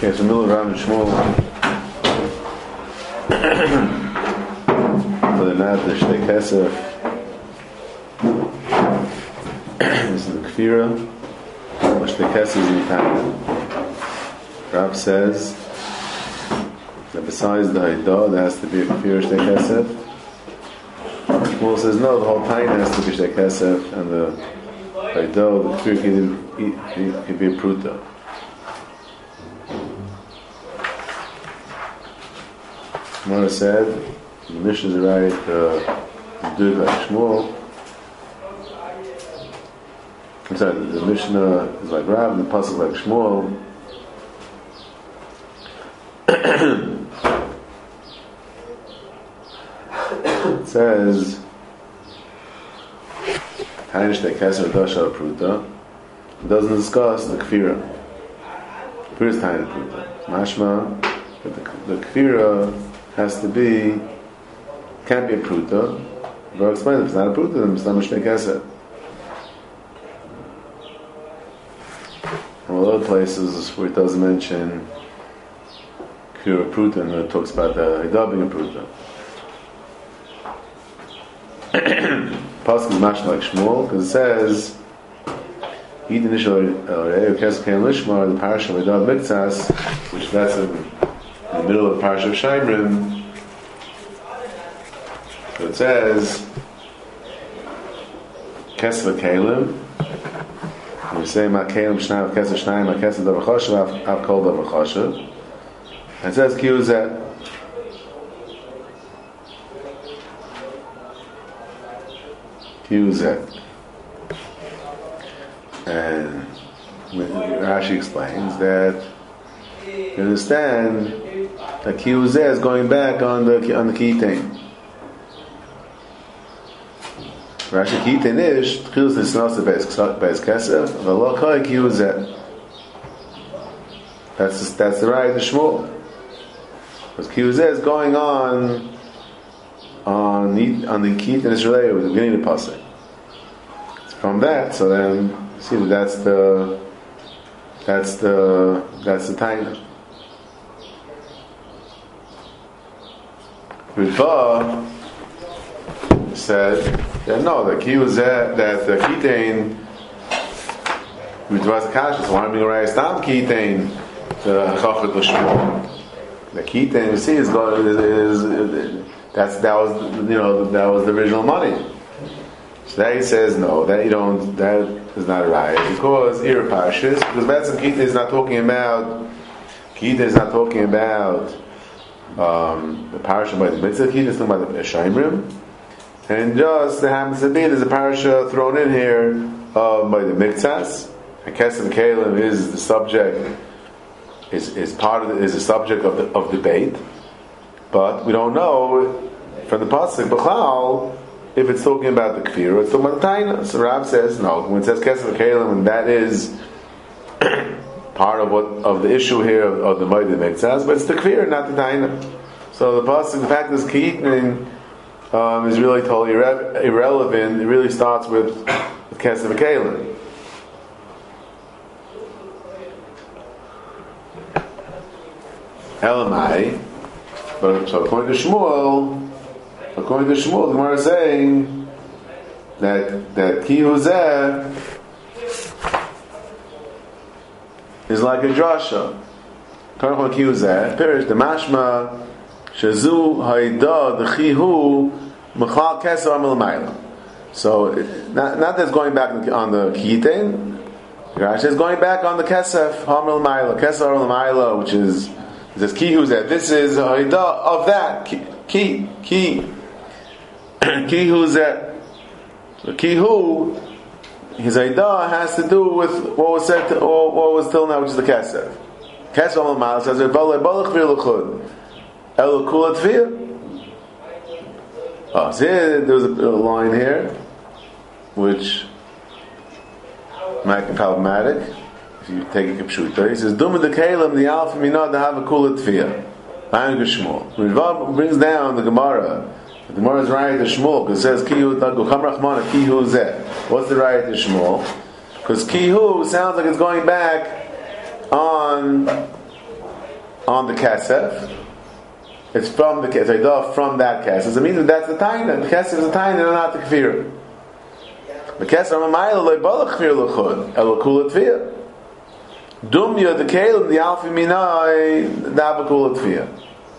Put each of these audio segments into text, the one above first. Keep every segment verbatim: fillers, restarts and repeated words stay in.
Okay, so Miller, Rav, and Shmuel. For the night, the Shtei Kesef. This is the Kfira. The Shtei Kesef is in Tanya. Rav says that besides the Haidah, there has to be a Kfira Shtei Kesef. Shmuel says no, the whole Tanya has to be Shtei Kesef, and the Haidah, the Kfira can be a Pruta. Mara said, the Mishnah is right, uh, do it like Shmuel. I'm sorry, the Mishnah is like Rav, and the Pasuk like Shmuel. It says, Tainish te Keser Dasha Pruta. It doesn't discuss the Kfira. Kfira is Tainish Pruta. Mashma, but the, the Kfira has to be, can't be a pruta. But I'll explain, if it's not a pruta, then it's not a Shtei Kesef. And other places where it doesn't mention kfira pruta, and it talks about the Haidah being a pruta. Pasuk is much like Shmuel, because it says, Eat initial Reu Kesef Kein Lishmar, the parasha of Haidah Miktsas, which that's in in the middle of the parasha of Shaimrim. So it says Kesef Kelim. We say Ma Kelim Shnai Kesef Shnai Ma Kesef Davar Choshev Av Kol Davar Choshev. And it says Kiyuzet. Kiyuzet. And Rashi explains that you understand that Kiyuzeh is going back on the on the Kitain. Rashi Kitain ish Tchilus Nisnas Beis Kesef V'lo Koi Kiyuzeh. That's that's the right of Shmuel. Because Kiyuzeh is going on on the on the Kitain Israel with the beginning of the pasuk. It's from that, so then see that that's the that's the that's the Taina. Ritva said that no, the key was that, that the Kitain, Ritva's Kash, so why am I going to stop Kitain the Chafet L'Shmuel? The Kitain, you see, is, is, is, is that's that was you know that was the original money. So that he says no, that you don't, that is not right because Ir Parshas, because that's Kitain is not talking about Kitain is not talking about Um, the parasha by the mitzvah, he is talking about the Shaimrim, and just there happens to be there's a parasha thrown in here uh, by the Miktsas, and Kesef Kelim is the subject, is is part of the, is the subject of the, of debate, but we don't know from the pasuk B'chlal if it's talking about the Kfir or it's talking about the Taina. So Rav says no. When it says Kesef Kelim, and that is part of what of the issue here of, of the Moed Miktsas, but it's the Kfir, not the Taina. So the pasuk, the fact that this Kitain um, is really totally irre- irrelevant. It really starts with, with Kesef Kelim. Elamai, but so according to Shmuel, according to Shmuel, the Gemara is saying that that Kiyuzeh is like a drasha. Karachon Kiyuzeh, Pirish the Mashma Shazu Haidah the Chihu Mechal Kesef Amel Maila. So not not that's going back on the Kitain. Rashi is going back on the Kesef Amel Maila, Kesef Amel Maila, which is it says Kiyuzeh. This is Haidah of that Ki Ki Ki Kiyuzeh. So Kihu, his Haidah has to do with what was said to, or what was till now, which is the Kesef. Kesef Amel Maila says Balei Balach V'Luchud El Kula Tvir. Oh, so here there was a, a line here, which might be problematic if you take a Kipshuta. He says Duma de Kalim the Alpha Minah to have a Kula Tvir. Ayin Geshmul. When Rav brings down the Gemara, the Gemara is right to Shmuel because it says Kihu Gucham Rachmana Kihu Zeh. What's the right to Shmuel? Because Kihu sounds like it's going back on on the kesef. It's from the kesef, from that kesef. It means that that's the taina. The kesef is the taina, and not the kfir. The kesef Ramamayla loy bala kfir l'chud, elo kula tfiyah. Dumya the kelim the alfi minai dava kula tfiyah.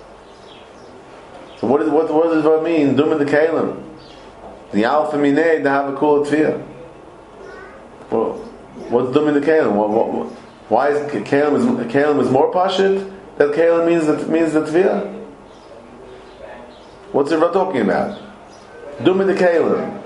So what, is, what, what does that mean? Dumya the kelim the alfi minai dava kula tfiyah. Well, what's dumya the kelim? What, what, what, why is kelim is kelim is more pashit? That kelim means that means the tfiyah. What's it talking about? Dumya the kelim.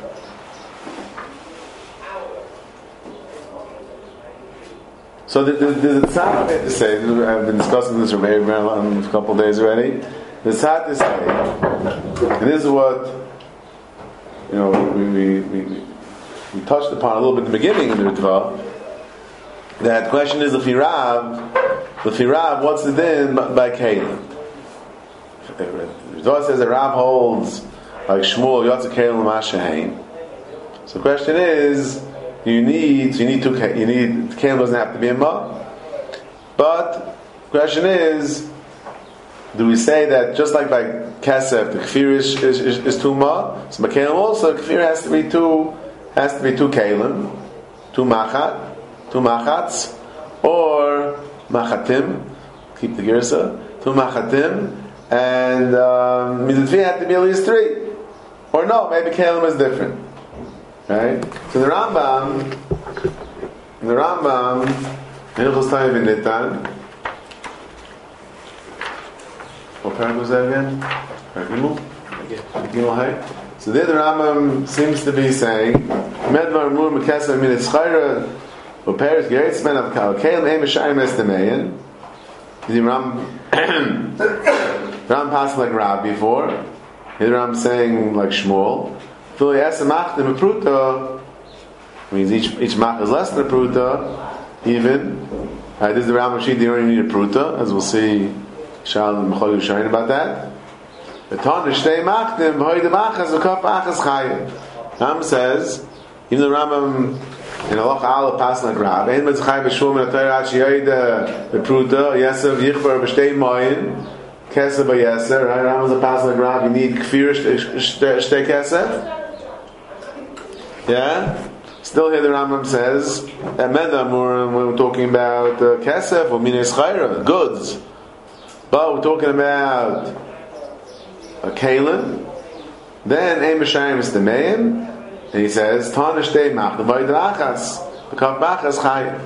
So there's a tzad to say. I've been discussing this for very, very long, a couple of days already. There's a tzad to say, and this is what you know we we, we we touched upon a little bit in the beginning of the Ritva. That question is the firav, the firav. What's the din by kelim? The Ritva says that Rav holds like Shmuel Yotze Kelim Mashahein. So the question is. You need, you need two. You need kelim doesn't have to be a ma. But the question is, do we say that just like by kesef the kfir is is, is, is two ma? So by kelim also kfir has to be two has to be two kelim, two machat, two machats, or machatim. Keep the girsa. Two machatim, and um, the kfir had to be at least three, or no? Maybe kelim is different. Right? So the Rambam, the Rambam, Hilchos Tanya V'Nitan. What paragraph was that again? Gimel? Gimel Hay. So there the Rambam seems to be saying, Medvar Mur Mekesa Min Etzchayra Uperes Geretz Men Av Kal Kelim Ein Meshayim Estimeyin. The Ram Ram passed like Rab before. The Ram saying like Shmuel. Means each each mach is less than a pruta, even. Right, this is the Rambam sheet. You don't even need a pruta, as we'll see. Shal and Mechol Yushayin about that. The Tan Shtei Machtim V'Hoy the Machas V'Kaf Machas Chayim. Rambam says, even the Rambam in Allah Aleph passing like Rab. Ein Metzchay B'Shum and Atayr Achiyay the pruta Yesav Yichbar B'Shtei Moyin Kesef B'Yeser. Right, Rambam's a passing like Rab. You need Kfir Shtei Kesef. Yeah? Still here the Rambam says that Medamur, when we're talking about uh, Kesef or Minei Schayra, goods. But we're talking about a Kalim, then Ein B'Shayim is the Meim, and he says, Tana Shtei Mach, the Void Rachas, the Kaf Machas Chayim.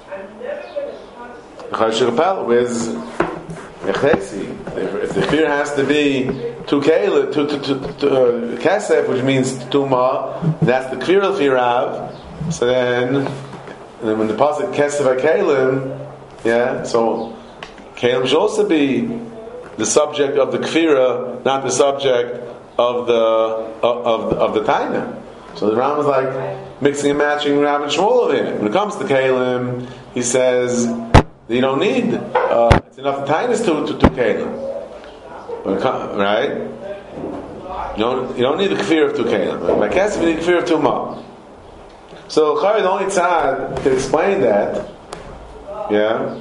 The Chayish Repel, where's Echesi? If the fear has to be two kelim, two, two, two, two uh, kesef, which means two ma, that's the kfir al firav. So then, and then when the pasuk kesef kelim, yeah, so kelim should also be the subject of the kfira, not the subject of the of of, of the taina. So the Ram is like mixing and matching Rav and Shmuel over here. When it comes to kelim, he says that you don't need uh, it's enough tainas to to, to kelim. But right? You don't, you don't need the kfir of two kelim. By kesef, you need the kfir of two ma. So, Chari, the only tzad to explain that, yeah,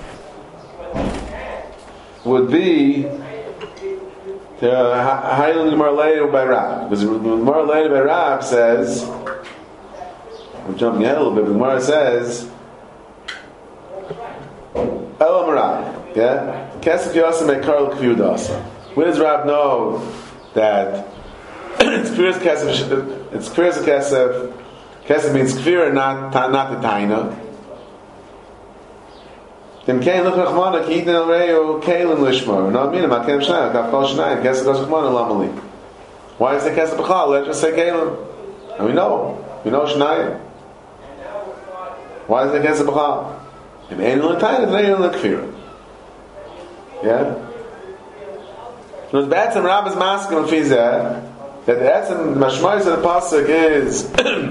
would be to Hailun Gemara later by Rab. Because the Gemara later by Rab says, I'm jumping ahead a little bit, but the Gemara says, Elam Rab, yeah? Kesef Yosem Ekar L'Kfir Dasa. Where does Rab know that it's kfir kesef? It's kfir kesef. Kesef means kfir, not not the taina. Dem kein look rachmana ki iten el reyo keilin lishmar. No, I mean, ma kem shnayim kaf kol shnayim kesef gosh rachmana lamali. Why is it kesef b'chal? Let's just say keilin. And we know, we know shnayim. Why is it kesef b'chal? Im ein el taina, then ein el kfir. Yeah. So the Etzem Rab is masking on Fizeh that the Etzem Mashmois of the pasuk is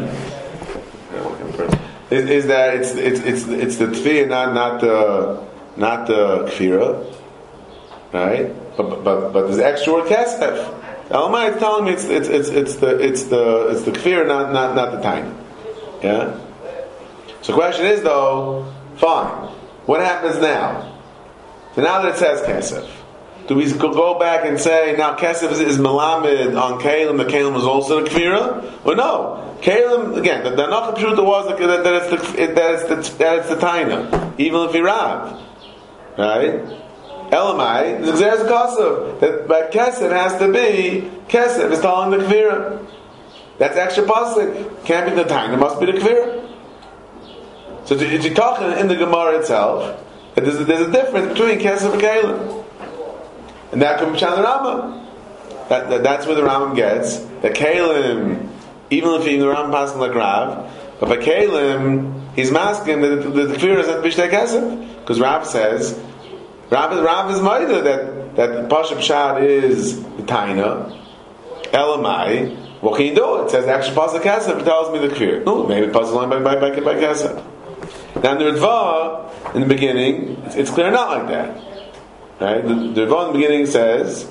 is, is that it's it's it's it's the tefillah, not not the not the kfira, right? But but but there's extra word kesef. Elamai is telling me it's it's it's it's the it's the it's the kfira, not not not the time. Yeah. So the question is though, fine. What happens now? So now that it says kesef, do we go back and say now kesef is, is melamed on kalim? The kalim was also the kfira, or no? Kalim again. The Hanacha Pshuta was that, that, that it's the that it's the that it's the taina, even if he rav, right? Elamai, the Xeris Kasav, that by Kesef has to be, Kesef is telling the Kvira. That's extra pasuk. Can't be the time, it must be the Kvira. So if you're talking in the Gemara itself, that there's a, there's a difference between Kesef and Kalim. And that could be Shan Rambam. That, that, that's where the Rambam gets, that Kalim, even if the Rambam passes like Rav, but by Kalim, he's masking that the, the, the Kvira is not Bishtei Kesef. Because Rav says, Rav is Rav is Maida that that Pashup Shad is the Taina. Elamai, what can you do? It says actually Pasuk Kesef. It tells me the Kfir. No, maybe Pasuk line by by by, by Kesef. Now in the Ritva in the beginning, it's, it's clear not like that. Right? The, the Ritva in the beginning says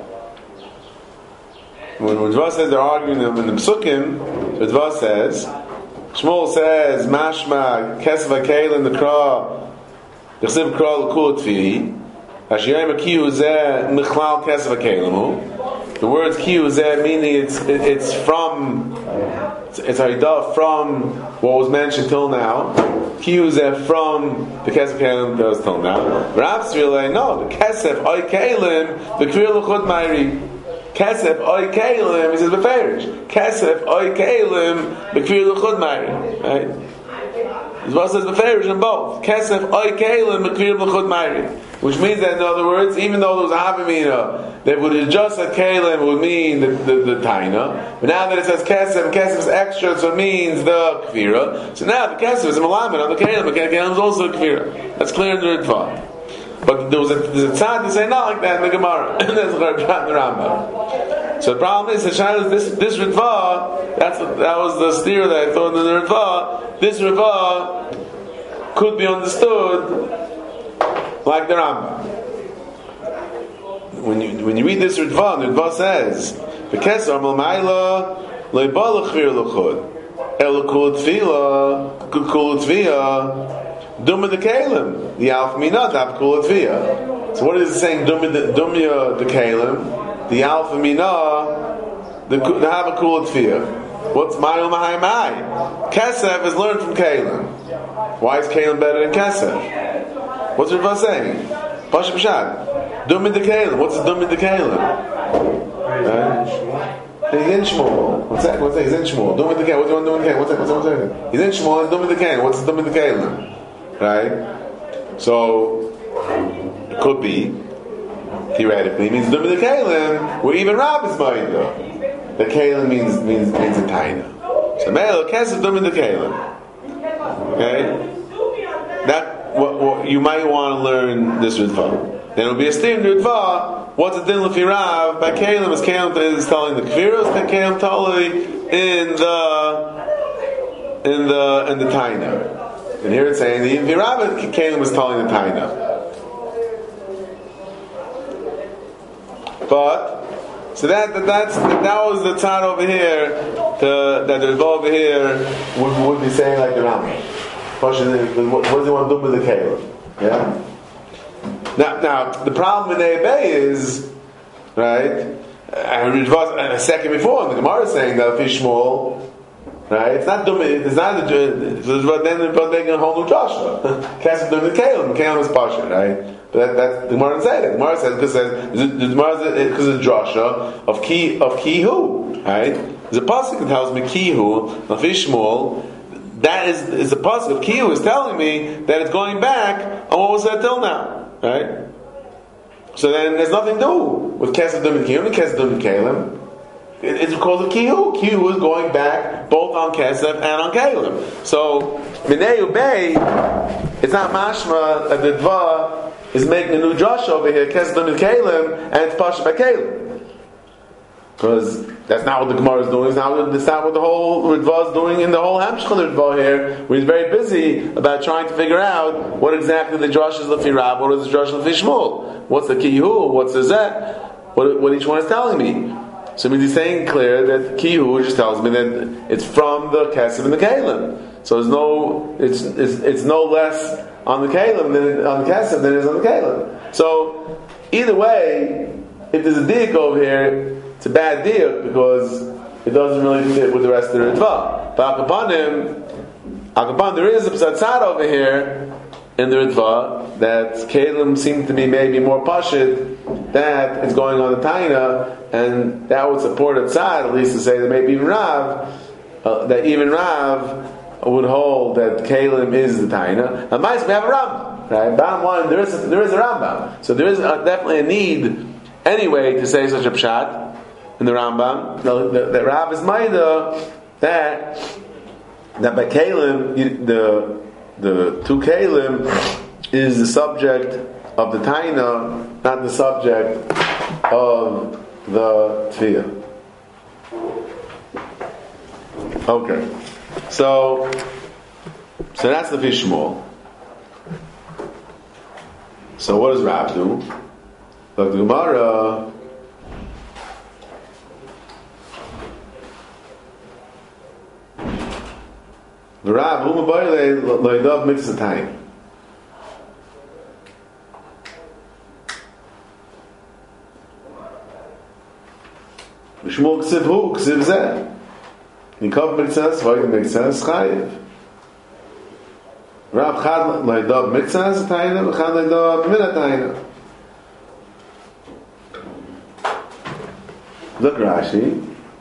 when Ritva says they're arguing in the Pesukim, Ritva says Shmuel says Mashma Kesef Akel in the Kra. The Chsiv Kral Kul Tvi, Hashiyayim Akiyu Zeh Michlal Kesef Akelamu. The words Kiyu Zeh meaning it's it, it's from it's Haidah from what was mentioned till now. Kiyu Zeh from the Kesef Akelim that was till now. Rav Tzvilei no the Kesef Oy Kelim the Kriyul Chud Ma'iri. Kesef Oy Kelim he says Beferish. Kesef Oy Kelim the Kriyul Chud Ma'iri. Right. As well says the Farish in both. Kesef oy kelim mekvir b'chud ma'iri. Which means that in other words, even though there was a havamina that would have just said kelim would mean the, the, the taina, but now that it says kesef, kesef is extra, so it means the kvira. So now the kesef is a malamed on the kelim, but kelim is also a kvira. That's clear in the Ritva. But there was a, there's a tzad to say not like that in the Gemara. And that's the Rambam. So the problem is, that this this Ritva, that's that was the steer that I thought in the Ritva. This Ritva could be understood like the Rambam. When you when you read this Ritva, the Ritva says, "V'kesar malmayla leibal chvir luchud elukul tefila kul tefila." Dumya the Kalim, the Alf Mina, the Kula Tvia. So what is it saying? Dumya the Kalim, the Alf Mina, the the Have a Kula Tvia. What's Mayu Mahai Mai? Kesef is learned from Kalim. Why is Kalim better than Kesef? What's Rav saying? Pasha Pashad. Dumya the Kalim. What's the Dumya the Kalim? Right? He's in Shmuel. What's that? What's that? He's in Shmuel. Dumya the Kalim. What's the Dumya the Kalim? What's that? What's that? What's that? He's in Shmuel and Dumya the Kalim. What's the Dumya the Kalim? Right? So, it could be, theoretically, it means Dumya the Kalim, where even Rab is Ma'idah. The Kalim means, means, means a Taina. So, Me'el Kesef Dumya the Kalim. Okay? That, what, what, you might want to learn this Ritva. Then it will be a steam Ritva. What's the din l'fi Rav? By Kalim, is Kalim is telling the Kfiros, then Kalim totally in the, in the, in the Taina. And here it's saying the Virabit Kalim was telling the Taina. But so that, that that's that was the tzad over here to, that the Ritva over here would, would be saying like the Rambam. What does he want to do with the Kalim? Yeah. Now, now the problem in Ebay is right. And it was a second before, the Gemara is saying that Fishmol. Right? It's not dumb. It's not the. But then they're making a whole new Joshua. Kesef doing the Kalim. Kalim is Pasha, right? But that, that's the Gemara said it. The Gemara says because the Gemara because of Joshua of ki of kihu, right? There's a pasuk that tells me kihu, nafishmul. That is is the pasuk of kihu is telling me that it's going back on what was said till now, right? So then there's nothing to do with Kesef doing the Kalim, Kesef doing the Kalim. It's called a kihu. Kihu is going back both on Kesef and on Kalim. So, Minei Ubei, it's not mashma that the Dva is making a new Josh over here, Kesef and Kalim, and it's Pasha by Kalim. Because that's not what the Gemara is doing. It's not, it's not what the whole Ritva is doing in the whole Hamshach of the Ritva here, where he's very busy about trying to figure out what exactly the Josh is Lefi Rab, what is the Josh Lefi Shmuel. What's the Kihu, what's the Zeh, what, what each one is telling me. So I mean, he's saying clear that Kihu just tells me that it's from the Kesef and the Kalim. So there's no, it's, it's it's no less on the Kalim than on the Kesef than it is on the Kalim. So either way, if there's a diuk over here, it's a bad diuk because it doesn't really fit with the rest of the Ritva. But Akapanim, Akapan, there is a psatzad over here in the Ritva that Kalim seemed to be maybe more pashit that it's going on the Taina, and that would support a tzad, at least to say that maybe even Rav, uh, that even Rav would hold that Kalim is the Taina. Now, mice we have a Rambam, right? Bottom line, there is a, there is a Rambam, so there is a, definitely a need anyway to say such a pshat in the Rambam. The, the, the Rav is Maida that that by Kalim, you, the the two Kalim is the subject of the Taina, not the subject of the Tfiyah. Okay, so so that's the Fishmol. So what does Rav do? The Gemara. The Rav who maboyle loidav mitzatayim. Shmuel ksiv hu ksiv zeh. Nikov mitzas vayim mitzas chayiv. Rav chad loidav mitzas tayna, chad loidav minatayna. Look Rashi.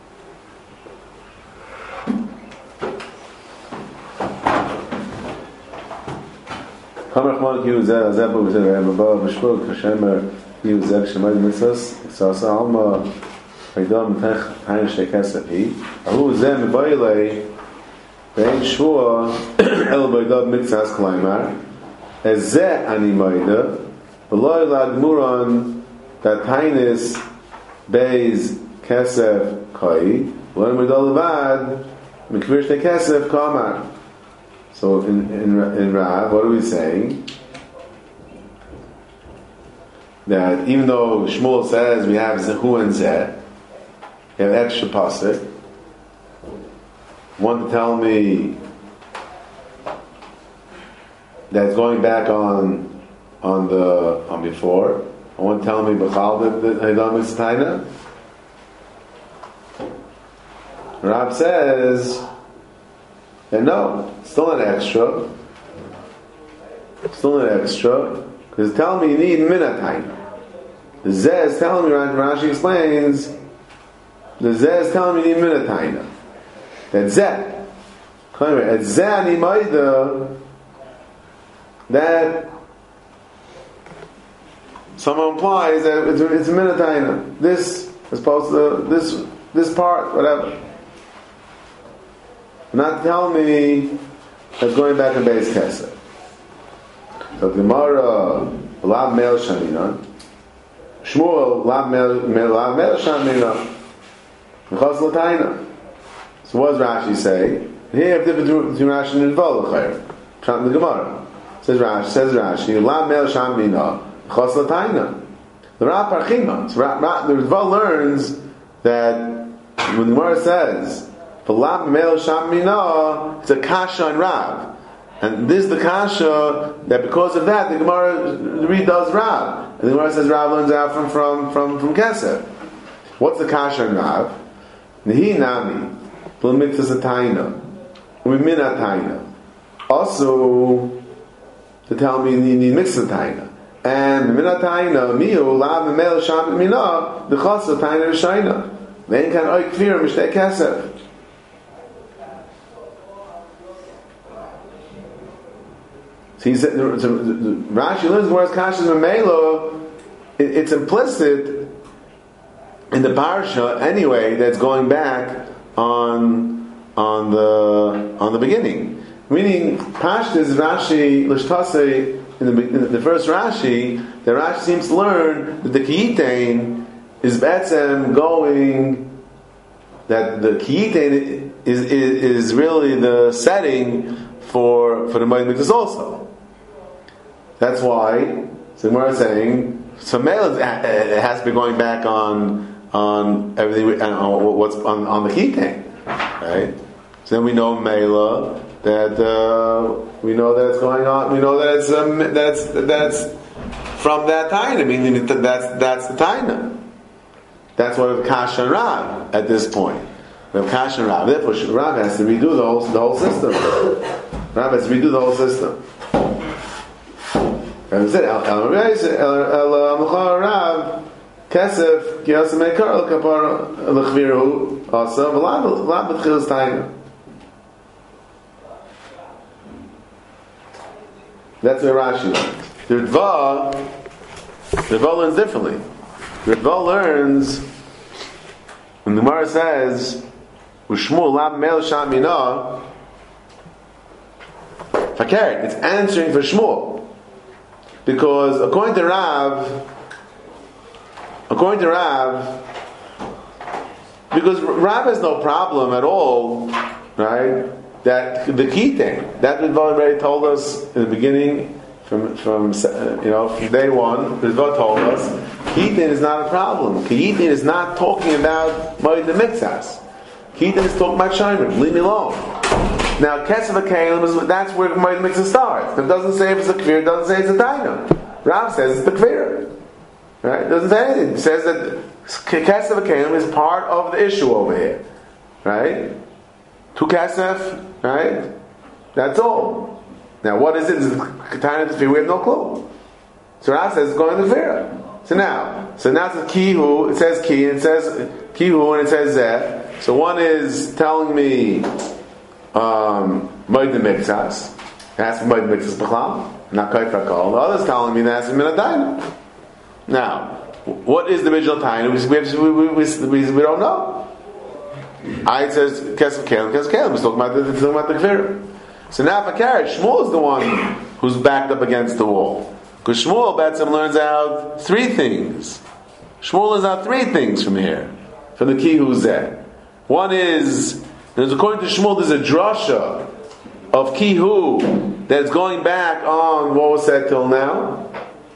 Hamachman ki uzeh azebu uzeh rabba b'shvul kashemer ki uzeh k'shemayim mitzvos ksasa alma haydam tech hayin shekesef hi ahu uzeh mebaylei ve'en shvua el b'ydab mitzvos klaimar ezeh ani mayda v'loi lagmuran that hainis beis kesef kai v'loi medal levad mikvir shte kesef kamar. So in, in in Rav, what are we saying? That even though Shmuel says we have Zehu and Zeh, we have extra pasuk. Want to tell me that it's going back on on the on before? I want to tell me B'chal the Haydam is Taina. Rav says. And no, still an extra. Still an extra. Because it's telling me you need minatayna. The Zeh is telling me, Rashi explains, the Zeh is telling me you need minatayna. That Zeh. At Zeh ani maida, that someone implies that it's, it's a minatayna. This is supposed to, this, this part, whatever. Not tell me that's going back in base kesef. So Gemara lav mel shamina, Shmuel lav mel lav mel shamina, mechaz l'taina. So what does Rashi say? Here, if different between Rashi and Ritva, Pshat in the Gemara says Rashi says Rashi lav mel shamina, mechaz l'taina. The Rav Parchima. So the Ritva learns that when the Gemara says it's a kasha on Rav, and this is the kasha that because of that the Gemara redoes Rav, and the Gemara says Rav learns out from from from from Kesef. What's the kasha on Rav? Nehi nami b'mitzvah taina u'mina taina. Also to tell me you need mitzvah taina and mina taina miu lav mel sham mina the chasa taina rishayna. Then can I clear mishtei Kesef. He said, Rashi learns whereas Kashas Memelo, it's implicit in the parsha anyway that's going back on on the on the beginning. Meaning, Pashtas Rashi Lishtase in the in the first Rashi, that Rashi seems to learn that the Kiyitain is Betzem going, that the Kiyitain is, is is really the setting for for the Moed Mikdash also. That's why so Gemara is saying so Mela it has to be going back on on everything on what's on, on the Kiyitain, right? So then we know Mela that uh, we know that it's going on. We know that it's um, that's that's from that taina, meaning that that's that's the taina. That's what Rav Kasha and Rav at this point. Rav Kasha and Rav. Therefore, Rav has to redo the whole the whole system. Rav has to redo the whole system. And said, El El El Mechar Rav Kesef Kiyasem Ekar El Kapar Lechviru also Vlad B'Tchilas Taina. That's where Rashi learns. The Ritva, the Ritva learns differently. The Ritva learns when the Gemara says, "Ushmul Lam Mel Shamina." Fakir, it's answering for Shmuel, because according to Rav, according to Rav, because Rav has no problem at all, right? That the key thing that Ritva already told us in the beginning. From from you know from day one, the Ritva told us Kitin is not a problem. Kitin is not talking about Moed the Mitzvahs. Kitin is talking about Shaimer. Leave me alone. Now Kesef HaKelim is that's where Moed the Mitzvah starts. It doesn't say if it's a Kvir, it doesn't say it's a Daina. Rav says it's the Kvir. Right? It doesn't say anything. It says that Kesef HaKelim is part of the issue over here. Right? Two Kesef, right? That's all. Now, what is it? Is it Ketana Tefirah? We have no clue. So Rav says it's going to Tefirah. So now, so now it says Kihu, it says Ki, and it says Kihu, and it says Zeh. So one is telling me um, Moed the Mitzvahs. It has to be Moed the Mitzvahs B'chlam, not Kaifra Kol. The other is telling me that it has to be Minadayna. Now, what is the original Taina? We, we, we, we, we, we don't know. I it says Kesef Kelim, Kesef Kelim. We're talking about the, talking about the Tefirah. So now, if I carry, Shmuel is the one who's backed up against the wall. Because Shmuel Betzim learns out three things. Shmuel learns out three things from here, from the Kihu Zeh. One is, there's, according to Shmuel, there's a drasha of Kihu that's going back on what was said till now.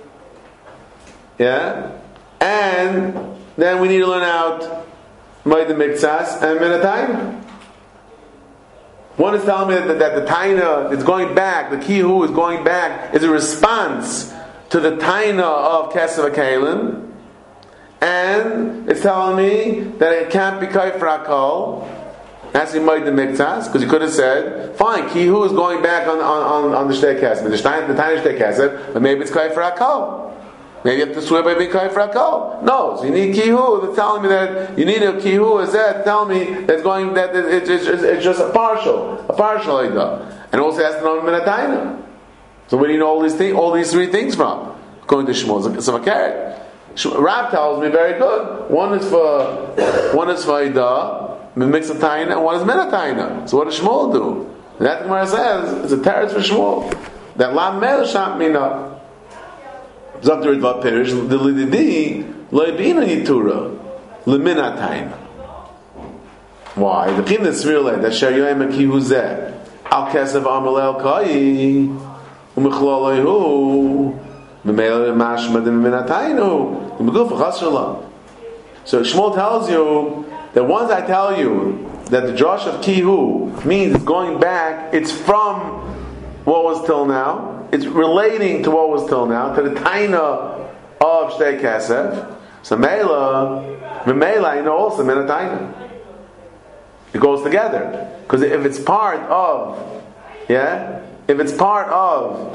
Yeah? And then we need to learn out Moed the Mitzvahs and Minatayim. One is telling me that, that the Taina is going back, the Kihu is going back, is a response to the Taina of Kesef HaKelim, and it's telling me that it can't be Kaifra Kol, that's in Moed the Mitzvahs, because you could have said, fine, Kihu is going back on, on, on the Shtei Kesef, the Taina Shtei Kesef, but maybe it's Kaifra Kol. Maybe you have to swear by being Kaifra Kol. No, so you need Kihu. They're telling me that you need a Kihu. Is that telling me that's going that it's, it's, it's, it's just a partial, a partial Eidah, and also has to know Minatayna. So where do you know all these things, all these three things from? According to Shmuel, it's a carrot. Rab tells me very good. One is for one is for Eidah, mix of Taina, and one is Minatayna. So what does Shmuel do? And that Gemara says it's a terrorist for Shmuel. That Lam Mel Sham Mina. Zok the Ritva Pirish, the Lididi, Loibina Yitura, Liminatayna. Why? The Pim that's real, that Sharyoim Akihu Zeh, Al Kesef Amalel Kai, Umichloloihu, Memele Mashmad and Minataynu, Umiguf Chasrala. So Shmuel tells you that once I tell you that the Josh of Kihu means it's going back, it's from what was till now. It's relating to what was till now, to the Taina of Shtei Kesef. So Mela, Mela, you know, also Minatayna. It goes together. Because if it's part of, yeah, if it's part of,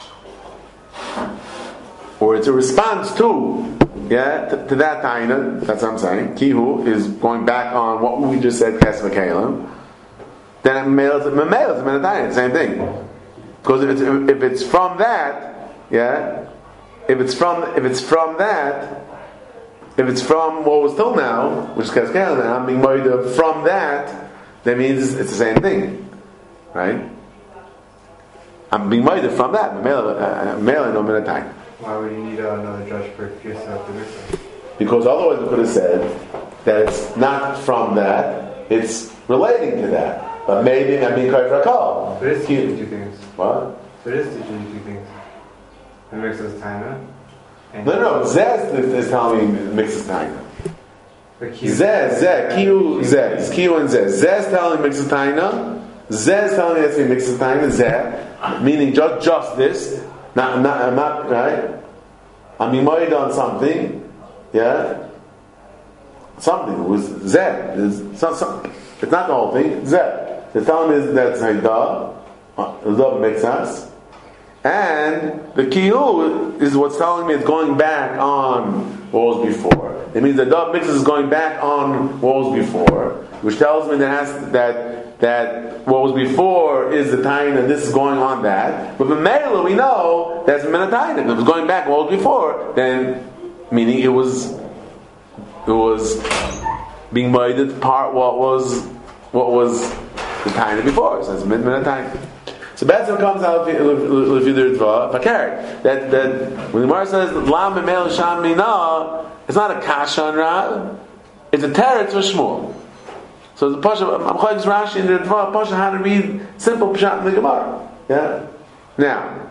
or it's a response to, yeah, to, to that Taina, that's what I'm saying, Kihu is going back on what we just said, Kesef HaKelim, then Mela is Minatayna, the same thing. Because if it's if it's from that, yeah, if it's from if it's from that, if it's from what was till now, which is Kesef and I'm being married from that, that means it's the same thing, right? I'm being married from that, male and no Minatayna. Why would you need another judge for yourself to do? Because otherwise we could have said that it's not from that, it's relating to that. But maybe I'm being Kaifra Kol. But it's teaching two things. What? But it is teaching you two things. It mixes Taina. No, no, Zez is telling me it mixes Taina. Zez, Zez, Kihu, Zez. Kihu and Zez. Zez telling me mixes Taina. Zez telling me that mixes Taina. Zez, meaning just, just this. Not, not, not, right? I'm mimoid on something, yeah, something. It was zeh. It's, some, some, it's not the whole thing. It's zeh. They're telling me that's haydah. Haydah makes sense. And the kihu is what's telling me it's going back on what was before. It means the dove mixes is going back on what was before, which tells me that has, that that what was before is the taina, and this is going on that. But the Mela we know that's menataina. If it was going back what was before, then meaning it was it was being made part what was what was the taina before. So it's menataina. So Betzim comes out if either that that when the Gemara says Lam Mel Sham Mina, it's not a kasha on Rav, it's a teretz for Shmuel. So the Pasha, I'm quite Rashi in the Dvar Pasha how to read simple pshat in the Gemara. Yeah. Now,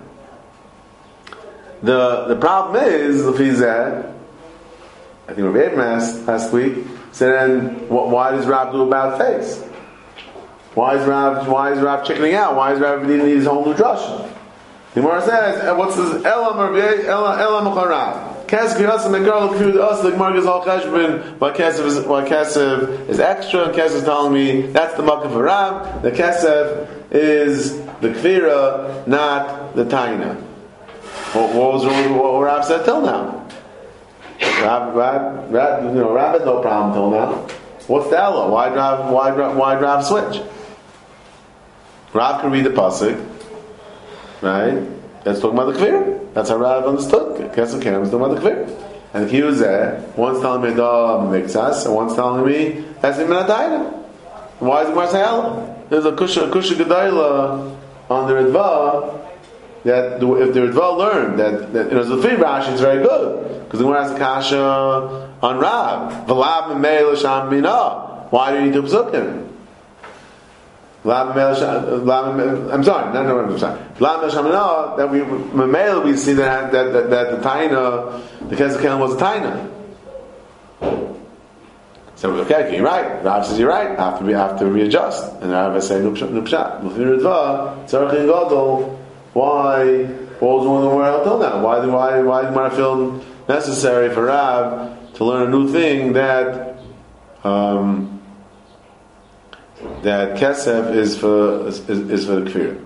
the the problem is if he's at, I think Rabbi Abraham asked last week. So then, why does Rav do a bad face? Why is Rav? Why is Rav chickening out? Why is Rav needing his whole new drasha? The Gemara says, "What's this? Elam Rabbi Elam Elam Charav. Kesef Yasam Mekarl K'Ud Us." The Gemara is all cheshbon. Why Kesef is why Kesef is extra? And Kesef is telling me that's the makkah for Rav. The Kesef is the Kfira, not the Taina. What, what was what Rav said till now? Rav, Rav, Rav, you know, Rav had no problem till now. What's the Ella? Why Rav? Why why Rav switch? Rav can read the pasuk, right? That's talking about the kfir. That's how Rav understood. Kesef Kinem is talking about the kfir. And the key was there. One's telling me da makes us, and one's telling me that's in minatayna. Why is the Gemara say Ella? There's a kusha kusha gedayla on the Ritva that the, if the Ritva learned that, that you know the three Rashi is very good because the Gemara has a kasha on Rav. V'lav me'meil sham mina. Why do you need to psukim? I'm sorry, no, no, I'm sorry. That we Mamela we see that that that, that the taina, the Kesef Kinem was a taina. So okay, okay, you're right. Rav says you're right. I have to be, I have to readjust. And Rav say nupshat, nupshat. Mufir tzarich in gadol. Why? What was one of the word until now? Why? Why? Why did it feel necessary for Rav to learn a new thing that? Um, that Kesef is for is, is for the Kfir.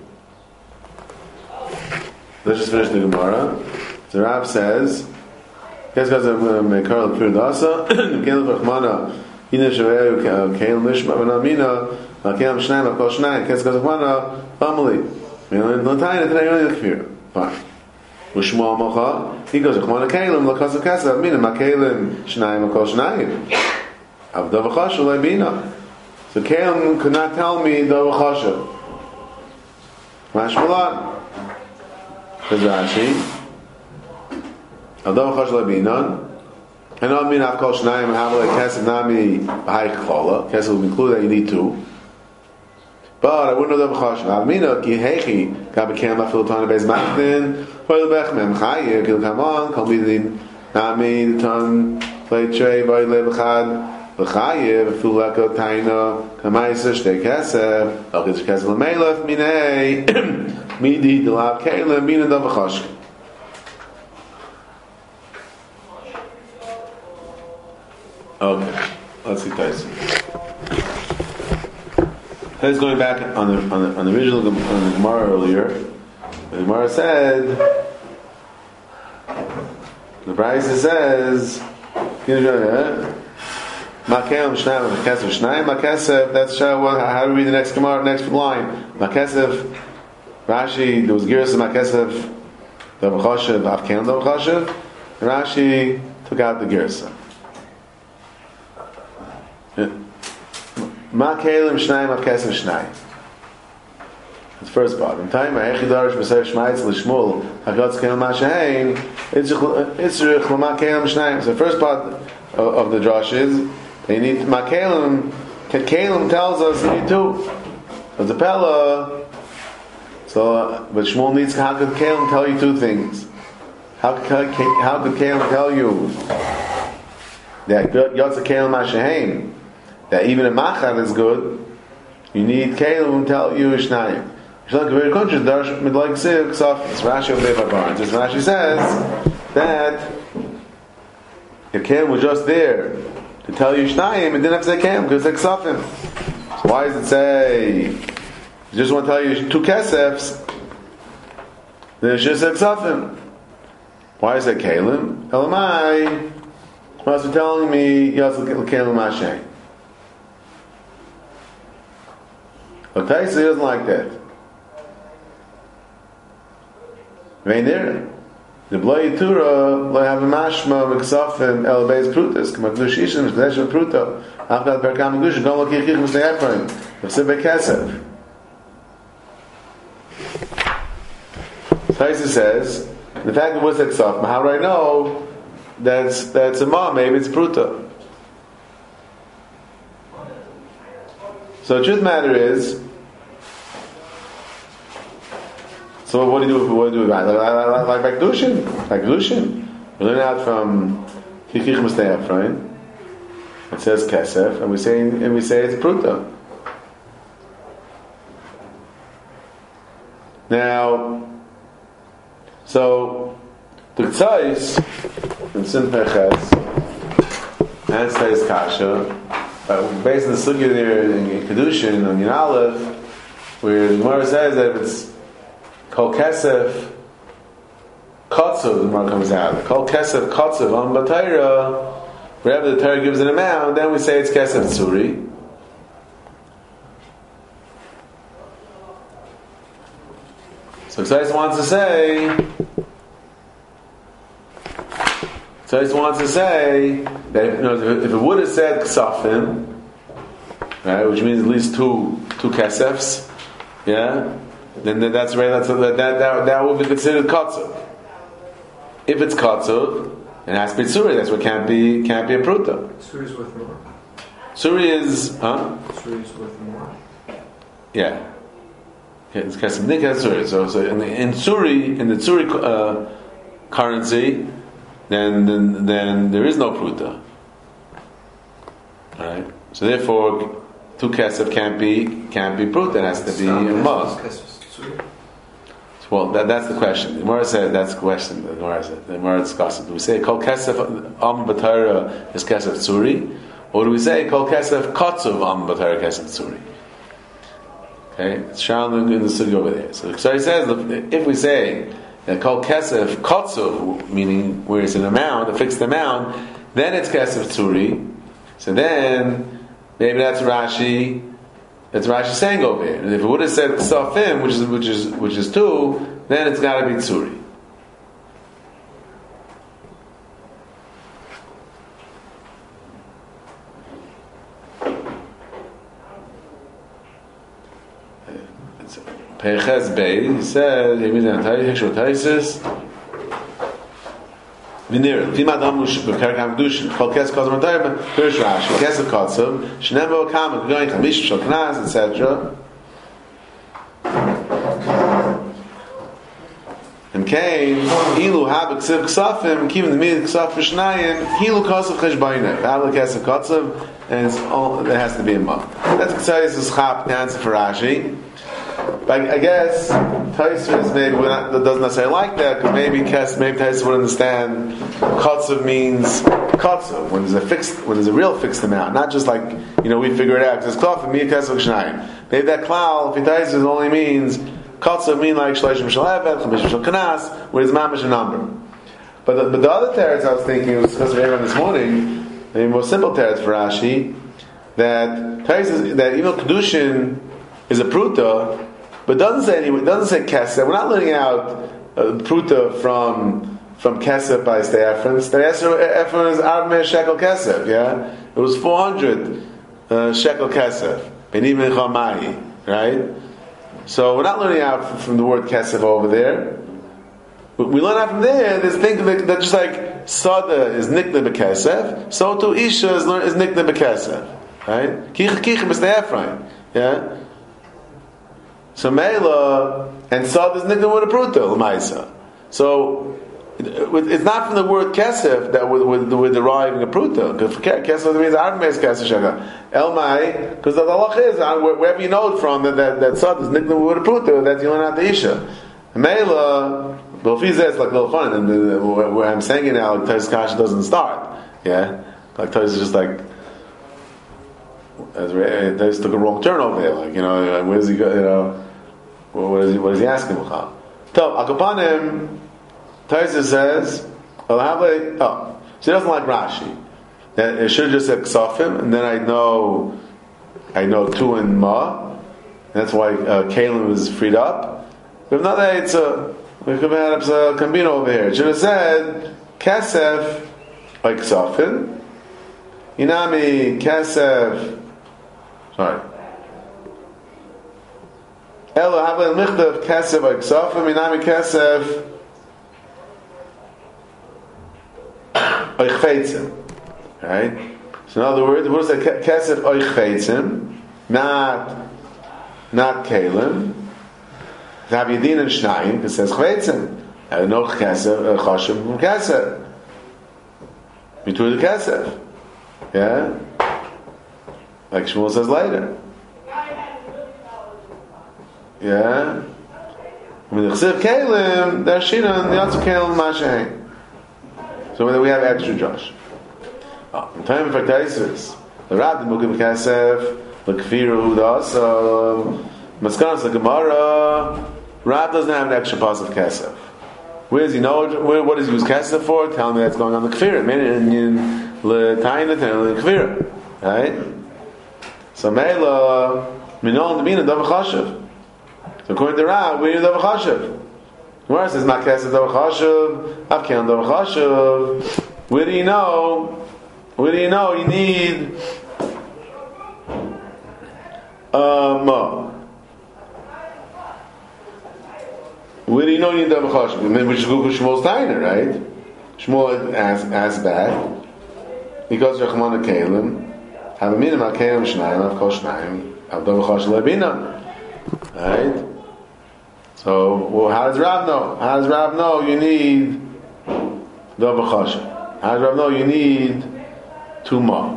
Let's just finish the Gemara. The Rav says, Kesef Mekarl Kfir Dasa, Kelef Rachmana, Hina Shaveu Keil Mishma Benamina, Keil Shnayim Akol Shnayim, Kesef Rachmana, family. L'Tayna Tanei Yoni Kfir. Fine. Ushmo Amacha, he goes Rachmana Keilim L'Kasef Kesef Mina Makelim Shnayim Akol Shnayim. Avdav Achash Ulay Bina. So Kalim could not tell me the Chashav. Mashmalan. Says Rashi. Adav Chashav Lebinon. I know I mean I've called Shnayim and Havel Kesef Nami B'Hai Chvala. Kesef will include that you need two. But I wouldn't know the Chashav. Avmina Ki Heichi Gabi Kem Afil Tana Beis Machdin Hoyle Bechem Chaye Gil Kamon Kol Midin Nami Tan Play Trey Voyle Bechad V'chayev fulaka taina kamaisa shtei kesef alkiz kesef l'meilef minei midi delav keilem mina davachashke. Okay, let's see Tyson. He's going back on the on the, on the original on the Gemara earlier. The Gemara said the Brisa says. Makelim Shnayim, Makesef Shnayim, Makesef. That's how do we read the next Gemara, next line? Makesef, Rashi. There was Giras of Makesef, Davachashev, Avkelim Davachashev. Rashi took out the Giras. Makelim Shnayim, Makesef Shnayim. The first part. In time, Hechidarish B'Seif Shmaitz L'Shmuel Hagatz Kelim Mashahein. It's Itzrich L'Makelim Shnayim. So the first part of, of the drash is. They need Makelim. Kalim tells us you need two. But the Pella. So, but Shmuel needs. How could Kalim tell you two things? How could how could Kalim tell you that Yotza Kalim Mashahein that even a Machan is good? You need Kalim to tell you Shnayim. Shlomo very conscious. Darsh midlike siv ksaf. It's Rashi over there by Barnes. It's Rashi says that the Kalim was just there to tell you Shnayim, it didn't have to say Kalim because it's ksafim. So why does it say? I just want to tell you two kesefs. Then it should say ksafim. Why is it Kalim? Elamai. Must be telling me Yosel Kalim Hashem. But Taisa doesn't like that. Vein there. The Bloi Tura lo have a mashma v'ksafim el beis prutas k'ma k'dush ishim v'k'desh v'pruta after the perkam k'dush gom lo kichich v'snei Ephraim v'sib v'kesef. Taisa says the fact that it was a ksaf, how do I know that's that's a ma? Maybe it's pruta. So the truth of the matter is, so what do you do? What do you do about it? Like, like, like Kedushin, like Kedushin. We learn out from Kichich Mustei Ephraim. It says Kesef, and we say and we say it's pruta. Now, so the Tzais in Sim Peches and Tzais Kasha. But based on the sugya there in Kedushin on Yin Aleph, where the Gemara says that if it's Kol Kesef Kotzev, the Gemara comes out. Kol Kesef Kotzev on B'Torah, wherever the Torah gives an amount, then we say it's Kesef Tzuri. So Tzais wants to say, Tzais wants to say that if, you know, if it would have said Ksafim, right, which means at least two two Kesefs, yeah, then that's right. That's that that that would be considered Kotzev. If it's Kotzev, it has to be Tzuri. That's what can't be can't be a Pruta. Suri is worth more. Tzuri is huh? Suri is worth more. Yeah. Yeah, it's Kesef Nik has Tzuri. So so in the in Tzuri in the Tzuri uh, currency. Then, then, then there is no pruta. Alright? So therefore, two kesef can't be can't be pruta. It has to be a mug. Well, that, that's the question. The Gemara said that's the question. The Gemara said the Gemara discussed it. Do we say kol kesef am b'Torah is kesef tzuri, or do we say kol kesef kotzuv am b'Torah kesef tzuri? Okay, it's shown in the study over there. So, so he says if we say that kol kesef kotzuv, meaning where it's an amount, a fixed amount, then it's kesef tzuri. So then maybe that's Rashi. That's Rashi saying over here. And if it would have said ksafim, which is which is which is two, then it's got to be tzuri. Peches Bey, he said, he means that Hekshot Taisis, Vinir, Tima Damush, Bekarkam Dush, Cholkes Kozman Taib, Pirish Rashi, Kesef Kotzev, Shnebo Kam, Going Chamish, Shoknaz, et cetera. And came, Ilu Habek Ksiv Ksafim, Kivin the Mid Ksaf Vishnayim, Hilu Kosef Cheshbayne, Habek Kesef Kotzev, and it's all, there has to be a month. That's Ksayis' Chap, the answer for Rashi. But I guess Taisvis maybe not, doesn't necessarily like that because maybe Kes, maybe Taisvis would understand Kotzev means Kotzev when there's a fixed, when there's a real fixed amount, not just like you know we figure it out because it's Klaf and me Kesef Shnayim. Maybe that klal if Taisvis only means Kotzev mean like Shleishim Shalevet, Chamishim Shal Kanas, where it's mamish a number. But the, but the other teretz I was thinking was because of everyone this morning, a more simple teretz for Rashi that Taisvis that even Kedushin is a pruta. But it doesn't say anyway. It doesn't say kesef. We're not learning out uh, pruta from from kesef by Stei Ephraim. Stei Ephraim is armeh shekel kesef. Yeah, it was four hundred uh, shekel kesef. Benimim chamayi. Right. So we're not learning out from the word kesef over there. But we learn out from there. There's things that, that just like sada is nikna bekesef, so too isha is, is nikna bekesef. Right. Kich kich b'Stei Ephraim. Yeah. So Meila and Sad is nicknamed with a pruta l'maisa. So It's not from the word kesef that we're, we're, we're deriving a pruta. Because kesef means armes kesef shega. Elmai, because the halach is wherever you know it from that that that sod is nicknamed with a pruta. That's you learn out the isha. Mela, Bilfiza it's like a little fun, and the, where, where I'm saying it now, like Taisus Kasha doesn't start. Yeah, like Taisus is just like Taisus took a wrong turn over there. Like you know, where's he go? You know, what is he? What is he asking? So Akapanim. Taisus says, oh, she doesn't like Rashi. That it should have just said Ksafim, and then I know, I know Tu and Ma. That's why uh, Kalim was freed up. But if not that, it's a we could have had a Kambino over here. It should have said Kesef like Ksafim. Inami Kesef. Sorry. Elo Havle Michtav Kesef like Ksafim. Inami Kesef. Oichfeitzim, right? So in other words, what is that? Kesef oichfeitzim, not not kalim. Have yedin and shnayim. It says chveitzim. No kesef, chashem from kesef. Between the kesef, yeah. Like Shmuel says later, yeah. When the chesiv kalim, there's shina and the other kalim mashayin. So whether we have extra Josh. Oh, in time for Taisus, the Rab the Mukim Kesef, the Kfir who does Maskanas the Gemara. Rab doesn't have an extra pass of Kesef. Where does he know? Where, what does he use Kesef for? Tell me that's going on the Kfir. Made it in the Tain the Kfir, right? So Mela Minol and the Bina Dav Chashav. So according to Rab, we need Dav Chashav. Where says Makes Dav Chashav, Avkan Dav Chashav. Where do you know? Where do you know you need um where do you know you need Dav Chashav? I mean, which is Google Shmuel's Tainer, right? Shmuel asks asks back. He goes to Rachman Kalim. Have a minimum Kalim Shnayim, of course Shnayim. Have Dav Chashav Lebina. Right? So, well, how does Rav know? How does Rav know you need Dav Chashav? How does Rav know you need Tumah?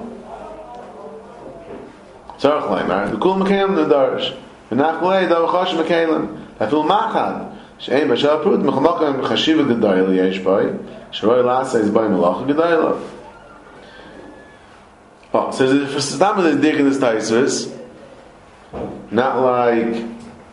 Tzarech Leim, right? The Kul Mekayim the Darish. V'nach Lei Dav Chashav Mekayim. Afil Machad. She'ein Bashar Prut Mechamokam Chashiva Gedayla Yesh Bai. Shroi Lasa is Bai Malacha Gedayla. Oh, so the Stam is digging this Taisus. Not like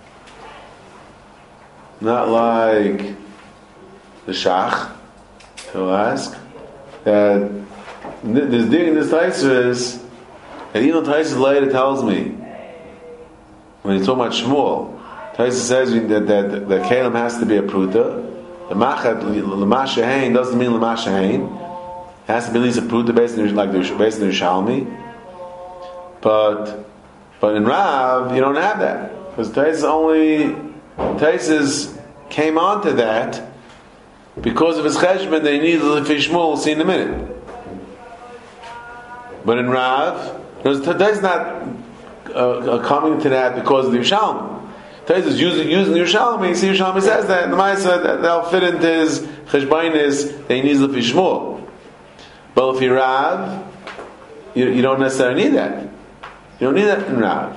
Not like the Shach, he'll ask. That this thing in this Taisus, and even Taisus later tells me, when he's talking about Shmuel, Taisus says that that the Kalim has to be a Pruta. The Machat, L'mashahain, doesn't mean L'mashahain. It has to be at least a Pruta based on like the based on the Shalmi. But but in Rav, you don't have that. Because Taisus only Taisus came on to that because of his cheshbon that he needed the fish shmuel. We'll see in a minute. But in Rav, Taisus not uh, coming to that because of the Yerushalmi. Taisus is using using the Yerushalmi. You see, Yerushalmi says that the Ma'aseh that that'll fit into his cheshbon is that he needs the fish shmuel. But if you Rav, you, you don't necessarily need that. You don't need that in Rav.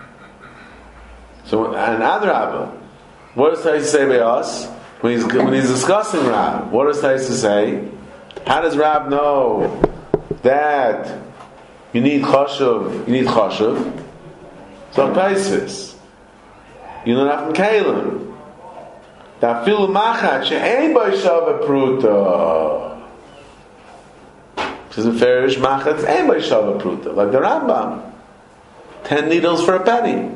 So, and Adrabah, what does Taisus say by us when he's when he's discussing Rab? What does Taisus say? How does Rab know that you need chashuv? You need chashuv. So Taisus, you don't have to kalim. That filu machat she'ein b'yishav pruta. Says the Farish machat ain't b'yishav pruta, like the Rambam. Ten needles for a penny.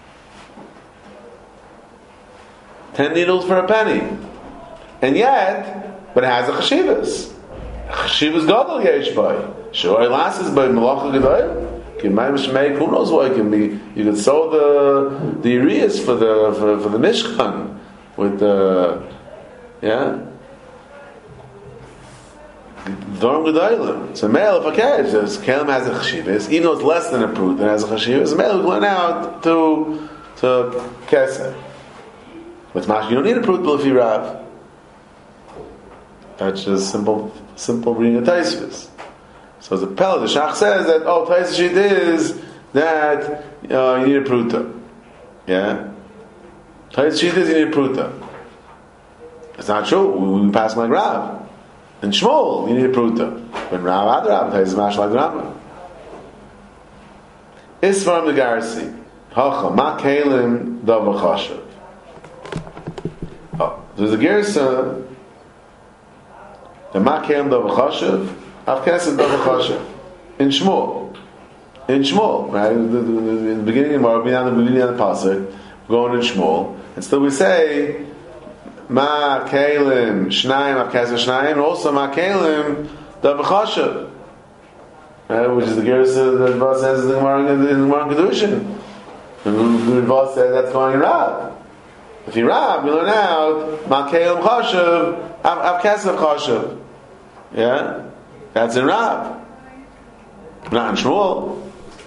Ten needles for a penny. And yet, but it has a chashivas. Chashivas gadol yesh by. Sure, lasses by malacha gedol. Can make who knows what it can be. You could sow the the ureas for the for, for the mishkan with the yeah. Dorm gedolim. So male if a catch, this kelim has a chashivas, even though it's less than a prut, it has a chashivas. Male went out to to kesef. But you don't need a prut if you Rav. That's just simple, simple reading of Taisvis. So the Pella, the Shach says that, oh, Taisvis Shita is that uh, you need a pruta. Yeah? Taisvis Shita is you need a pruta. It's not true. We, we pass like Rav. In Shmuel, you need a pruta. When Rav Ad Rav, Taisvis Mash like Rav. Isfaram the Garsi. Hacha, Ma Kalim Dava Chashav. Oh, there's a Gersa. The Ma Kalim Dava Chashav. Av Kesed Dava Chashav. In Shmuel. In Shmuel, right? In the, the, the, in the beginning of our beginning of the beginning of the pasuk, going in Shmuel, and still we say Ma Kalim Shnayim Av Kesed Shnayim, and also Ma Kalim Dava Chashav. Right, which is the Gersa that Ritva says in the Gemara in the Gemara Kedushin. And Ritva says that's going in Rav. If you Rav, you learn out Ma'kelim Chashav, Av Kesef Chashav. Yeah, that's in Rav, not in Shmuel.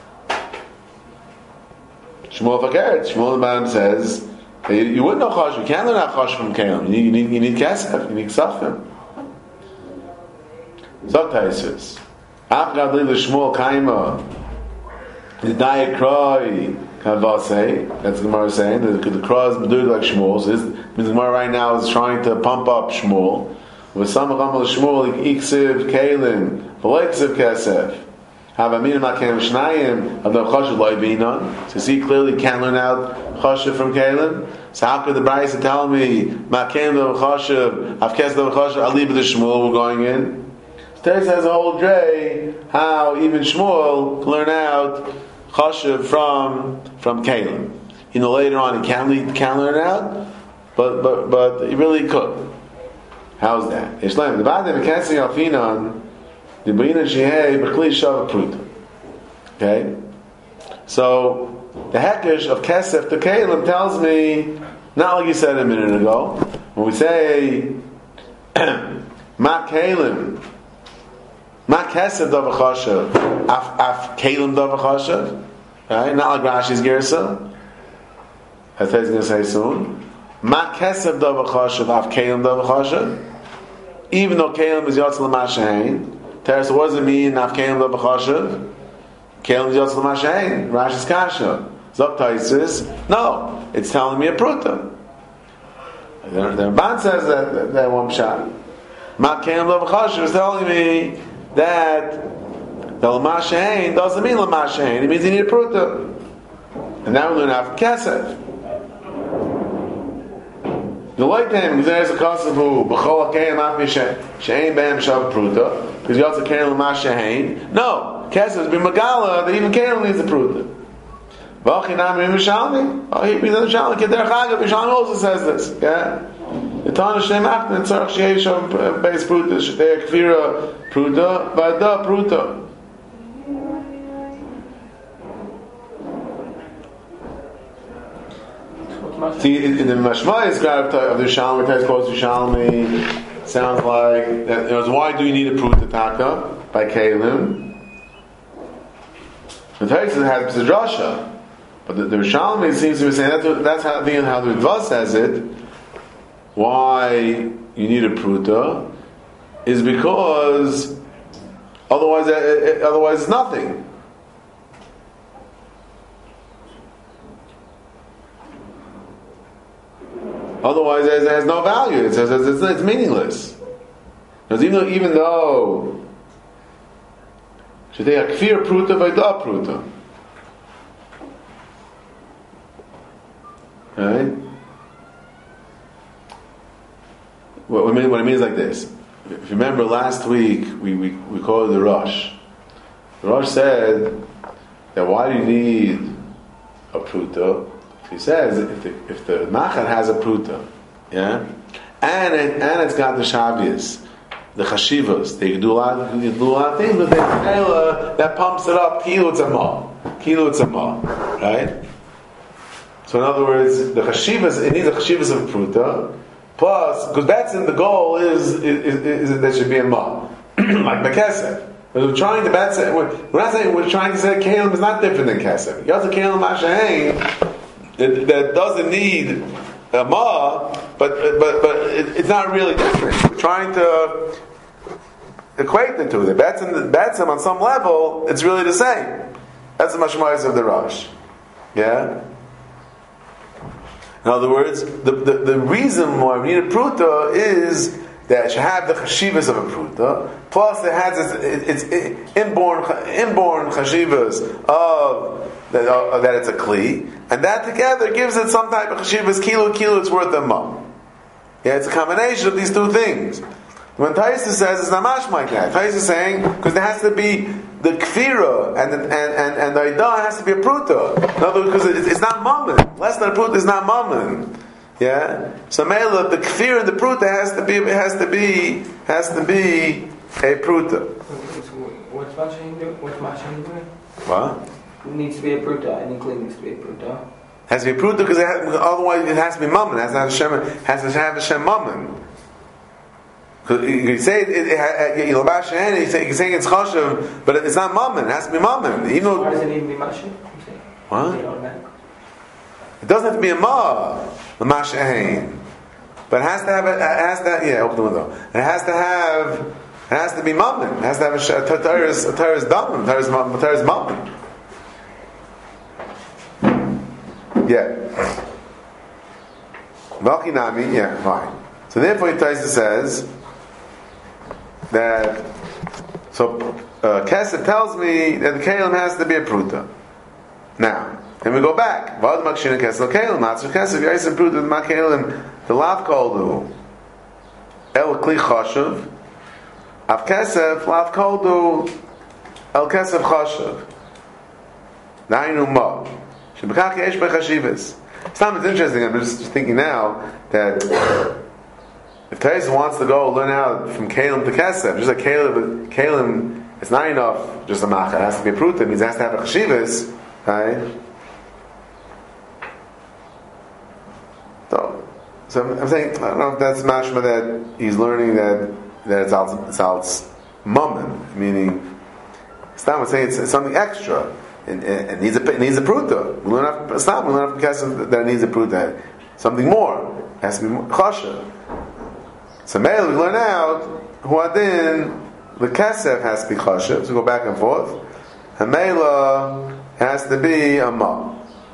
Shmuel Fakert. Shmuel the Bottom says you, you wouldn't know Chashav. You can't learn out Chashav from Kelim. You need, you need, you need Kesef. You need Ksafim. Zok Taisus. After the Shmuel Kaima, the Daya Kroi Kavase, that's the Gemara saying, the, the Kroi is medued like Shmuel, so this means the Gemara right now is trying to pump up Shmuel. With some of the Shmuel, Iksiv, Kalim, Valeksiv Kesef, have a minimum Makem Shnayim, of the Chashav Loibinon. So see, clearly can't learn out Chashav from Kalim. So how could the Brayse tell me, Makem the Chashav, Avkes the Chashav, I'll leave it to Shmuel, we're going in? Teres has a whole dray how even Shmuel can learn out Chashav from from Kalim. You know, later on he can't lead, can't learn it out, but but but he really could. How's that? Islam the bad the cancer alfinon the beina shehei b'kli shav pruta. Okay, so the hekesh of kesef to Kalim tells me not like you said a minute ago when we say ma Kalim. Ma Kesef Dava Chashav, Af Af Kalim Dava Chashav, right? Not like Rashi's Gersa. As he's going to say soon. Ma Kesef Dava Chashav, Af Kalim Dava Chashav. Even though Kalim is Yotz L'Mashain, Teres, what does it mean? Af Kalim Dava Chashav. Kalim is Yotz L'Mashain. Rashi's Kasha. Zok Taisis. No, it's telling me a pruta. The Ramban says that that, that one shot. Ma Kalim Dava Chashav is telling me that the L'Mashain doesn't mean L'Mashain. It means you need a pruta. And now we learn out Kesef. The light him, there's a custom who B'chol HaKein Ma'af She'ein Be'em Shav Pruta, because you also Kein L'Mashain. No, Kesef be Megala that even Kein needs a pruta. V'achinam Rim Mishalmi. Oh, he brings the Mishalmi. Keder Chagav Mishalmi also says this. Yeah. The Tana Shem Achtan Tzarech Shei Shav Beis Pruta Shtei Kfira Pruta Vada Pruta. See, in the Mashma is grabbed of the Shalmi, Tais Kos Shalmi, sounds like that. You know, why do you need a Pruta Taka by Kalim? The Tais has a drasha, but the, the Shalmi seems to be saying that's, that's how, how the Ritva says it. Why you need a pruta is because otherwise, otherwise it's nothing. Otherwise, it has no value. It says it's, it's meaningless. Because even though, even though should they have kfir pruta v'da pruta, right? What it means, what it means is like this. If you remember last week, we, we, we called it the Rosh. The Rosh said that why do you need a pruta? He says if the if the Machan has a pruta, yeah, and it, and it's got the Shavias, the Chashivas, they do a lot, they do a lot of things, but they uh, that pumps it up. Kilo tzama, kilo tzama, right? So in other words, the Chashivas, it needs the Chashivas of pruta. Plus, because that's in the goal is is, is, is that should be a ma, like the kesef. We're trying to that's we're not saying we're trying to say Kalim is not different than kesef. You also Kalim Mashain that, that doesn't need a ma, but but but but it, it's not really different. We're trying to equate the two. The betzim, the betzim on some level, it's really the same. That's the mashmayis of the Rosh. Yeah. In other words, the, the, the reason why we need a pruta is that it should have the chashivas of a pruta, plus it has its, its inborn inborn chashivas of that, uh, that it's a kli, and that together gives it some type of chashivas. Kilo kilo, it's worth a mum. Yeah, it's a combination of these two things. When Taisa says it's not mashma like that, Taisa is saying because there has to be the kfira and the, and and and the idah has to be a pruta. In other words, because it's not mammon. Less than a pruta is not mammon. Yeah. So mela, the kfir and the pruta has to be has to be has to be a pruta. What's mashing doing? What's mashing doing? What? It needs to be a pruta. Any clean needs to be a pruta. Has to be a pruta because otherwise it has to be mammon. It has to have Hashem. Has to have Hashem mammon. Because you say you're saying it's chashuv, but it's not mammon. It has to be mammon. Even though, why does it need to be mashing? What? It doesn't have to be a ma, the mashahin, but it has to have a, it has to yeah. Open the window. It has to have. It has to be mammon. It has to have a taris a taris daman, taris taris mammon. Yeah. Valkinami. Yeah. Fine. So therefore, Taisa says that. So uh, Kesef tells me that the kelim has to be a pruta. Now. And we go back. Vad makshina kesel kelim matzur kesef yaisem pruta with makelim the lav koldu el kli chashuv av kesef lav koldu el kesef chashuv nainu ma shebekach yesh bechashivas. It's not as interesting. I'm just, just thinking now that if Taisa wants to go learn out from kelim to kesef, just like kelim, kelim, it's not enough just a macha. It has to be a pruta. It means it has to have a chashivas, right? So, so I'm, I'm saying, I don't know if that's mashma that he's learning that that it's out, it's out mammon, meaning Stam is saying it's, it's something extra. It, it, it needs a it needs a pruta. We learn after Stam, we learn after Kesef that it needs a pruta, something more. It has to be chasha. So male we learn out huadin the Kesef has to be chasha. So go back and forth. Hamela has to be a ma.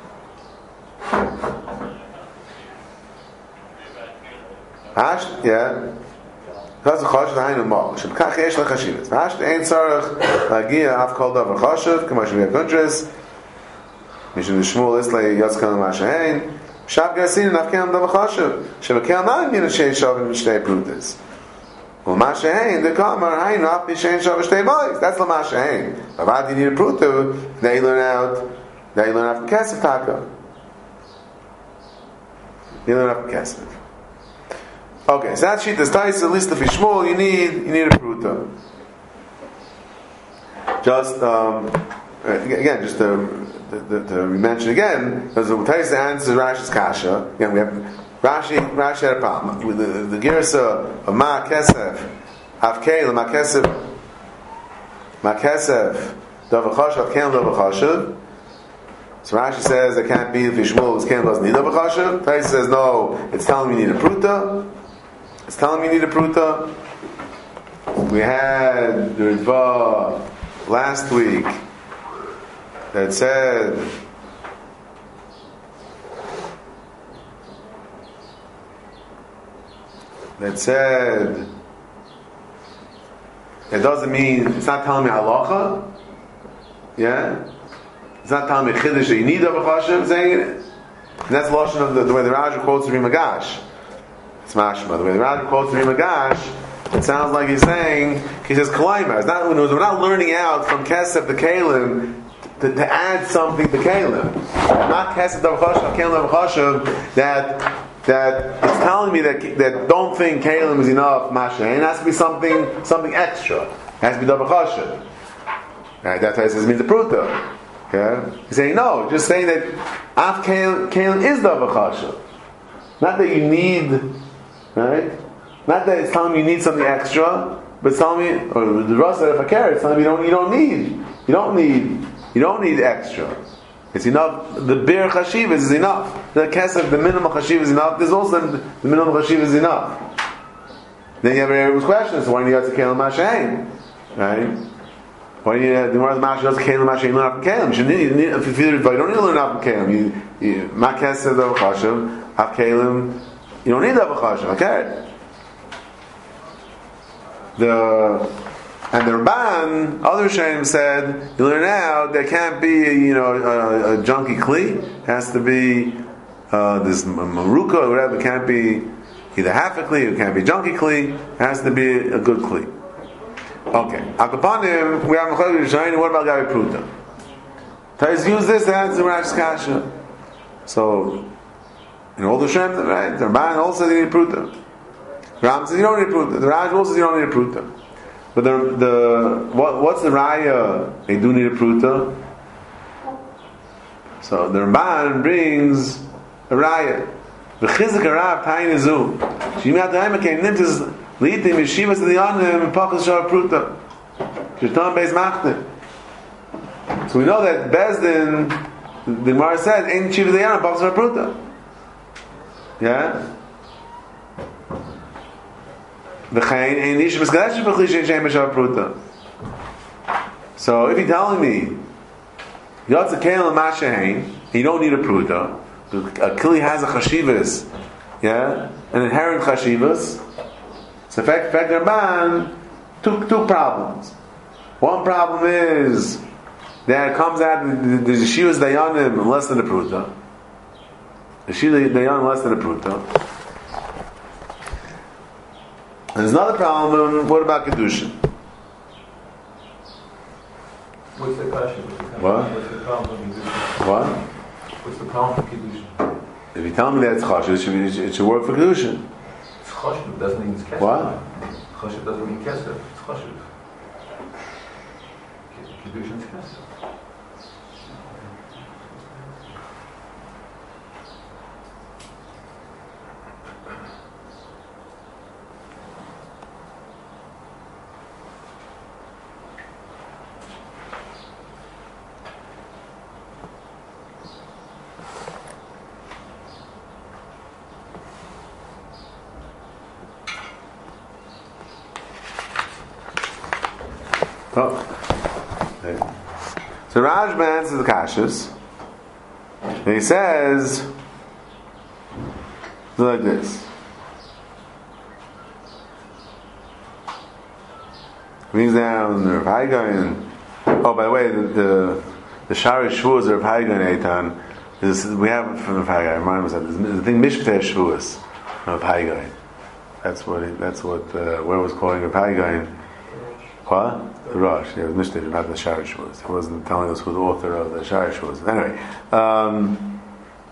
Hash, yeah. That's a chashuv hainu ma. Shebkach yesh lechashivas. Hash ein tzarich lagia af kol davar chashuv k'ma shvei kuntres. Mishum Shmuel islay yatzkan l'mashahein. Shab garsin nafkein davar chashuv. Shebekel na'im yin shein shavim shtei prutas. L'mashahein the kamar hainu af b'shein shavim shtei boys. That's l'mashahein. Avad you need a pruta. Now you learn out. Now you learn out from Kesef taka. You learn out from Kesef. Okay, so that sheet is Taisa, at least if it's Shmuel, you need you need a pruta. Just um, again, just to, to, to mention again, because Taisa answers Rashi's kasha. Again, we have Rashi. Rashi had a problem with the, the girsa of Ma Kesef, Avkeil Ma Kesef, Ma Kesef, Davachashav, Avkeil Davachashav. So Rashi says it can't be if Shmuel Keil doesn't need Davachashav. Taisa says no, it's telling me you need a pruta. It's telling me you need a pruta. We had the Ritva last week that said that said it doesn't mean it's not telling me halacha. Yeah, it's not telling me chiddush that you need a b'chashem saying it. And that's the lashon of the, the way the Raja quotes Rimagash. It's mashma. The way the Raja quotes Rimagash, it sounds like he's saying, he says, Kalaima. It's not, we're not learning out from Kesef the Kalim to, to add something to Kalim. Not Kesef the Chashav, Kalim the Chashav, that, that it's telling me that, that don't think Kalim is enough, Masha. It has to be something, something extra. It has to be Davar Chashav. Right, that's why it says, it means the Pruta. Okay? He's saying, no, just saying that Af Kalim is Davar Chashav. Not that you need, right? Not that it's telling me you need something extra, but it's telling me, or the Rasa if I care, it's telling me you don't, you don't need, you don't need, you don't need extra. It's enough. The bare chashivas is enough. The kesef, the minimum chashiv is enough. There's also the minimum chashiv is enough. Then you have a question: so why do you have to kelim mashain? Right? Why do you have the Gemara's mashain doesn't kelim mashain learn up kelim? You need if you don't need to learn up kelim. You ma kesef the chashiv have kelim. You don't need to have a chashiv. Okay. The And the Ramban, other Shayim said, you learn out there can't be, you know, a, a junky kli. It has to be uh, this maruka or whatever. It can't be either half a kli. It can't be junky kli. It has to be a good kli. Okay. Akapanim, we have Mechalik Shayim. What about Gabi Pruta? Tais use this to answer Rash's kasha. So, in all the Shayim, right? The Ramban also says you need Pruta. Ram says you don't need Pruta. The Raj also says you don't need Pruta. But the the what what's the raya? They do need a pruta. So the Ramban brings a raya. The chizik arav tayin izu. Shimi atayim came nintis liitim yeshivas to the anim pakas shar pruta. Shirtan beis machte. So we know that Bezdin, the Gemara said, ain't yeshivas the anim pakas shar pruta. Yeah. So if you're telling me Yotze Keil Mashahain, you don't need a pruta. A kli has a chashivas, yeah, an inherent chashivas. So in fact, in fact, Ramban two two problems. One problem is that it comes out the yeshivas dayanim less than a pruta. The yeshivas dayanim less than a pruta. And there's another problem. What about kedushin? What's the question? What? What's the problem with kedushin? What? What's the problem with kedushin? If you tell me that it's chashuv, it should, be, it should work for kedushin. It's chashuv. It doesn't mean it's kesef. What? Chashuv doesn't mean kesef. It's chashuv. Kedushin is kesef. Oh. Okay. So Rajban answers the kashas, and he says like this. Brings down the Rav Haigain. Oh, by the way, the the, the Shari Shvuas of Rav Haigain Eitan is we have it from Rav Haigain. I remind myself the thing Mishpatei Shvuas of Rav Haigain. That's what it, that's what uh, where it was calling Rav Haigain. What? The Rosh, yeah, it was Mishnah, not the Sharish was. He wasn't telling us who the author of the Sharish was. Anyway, um,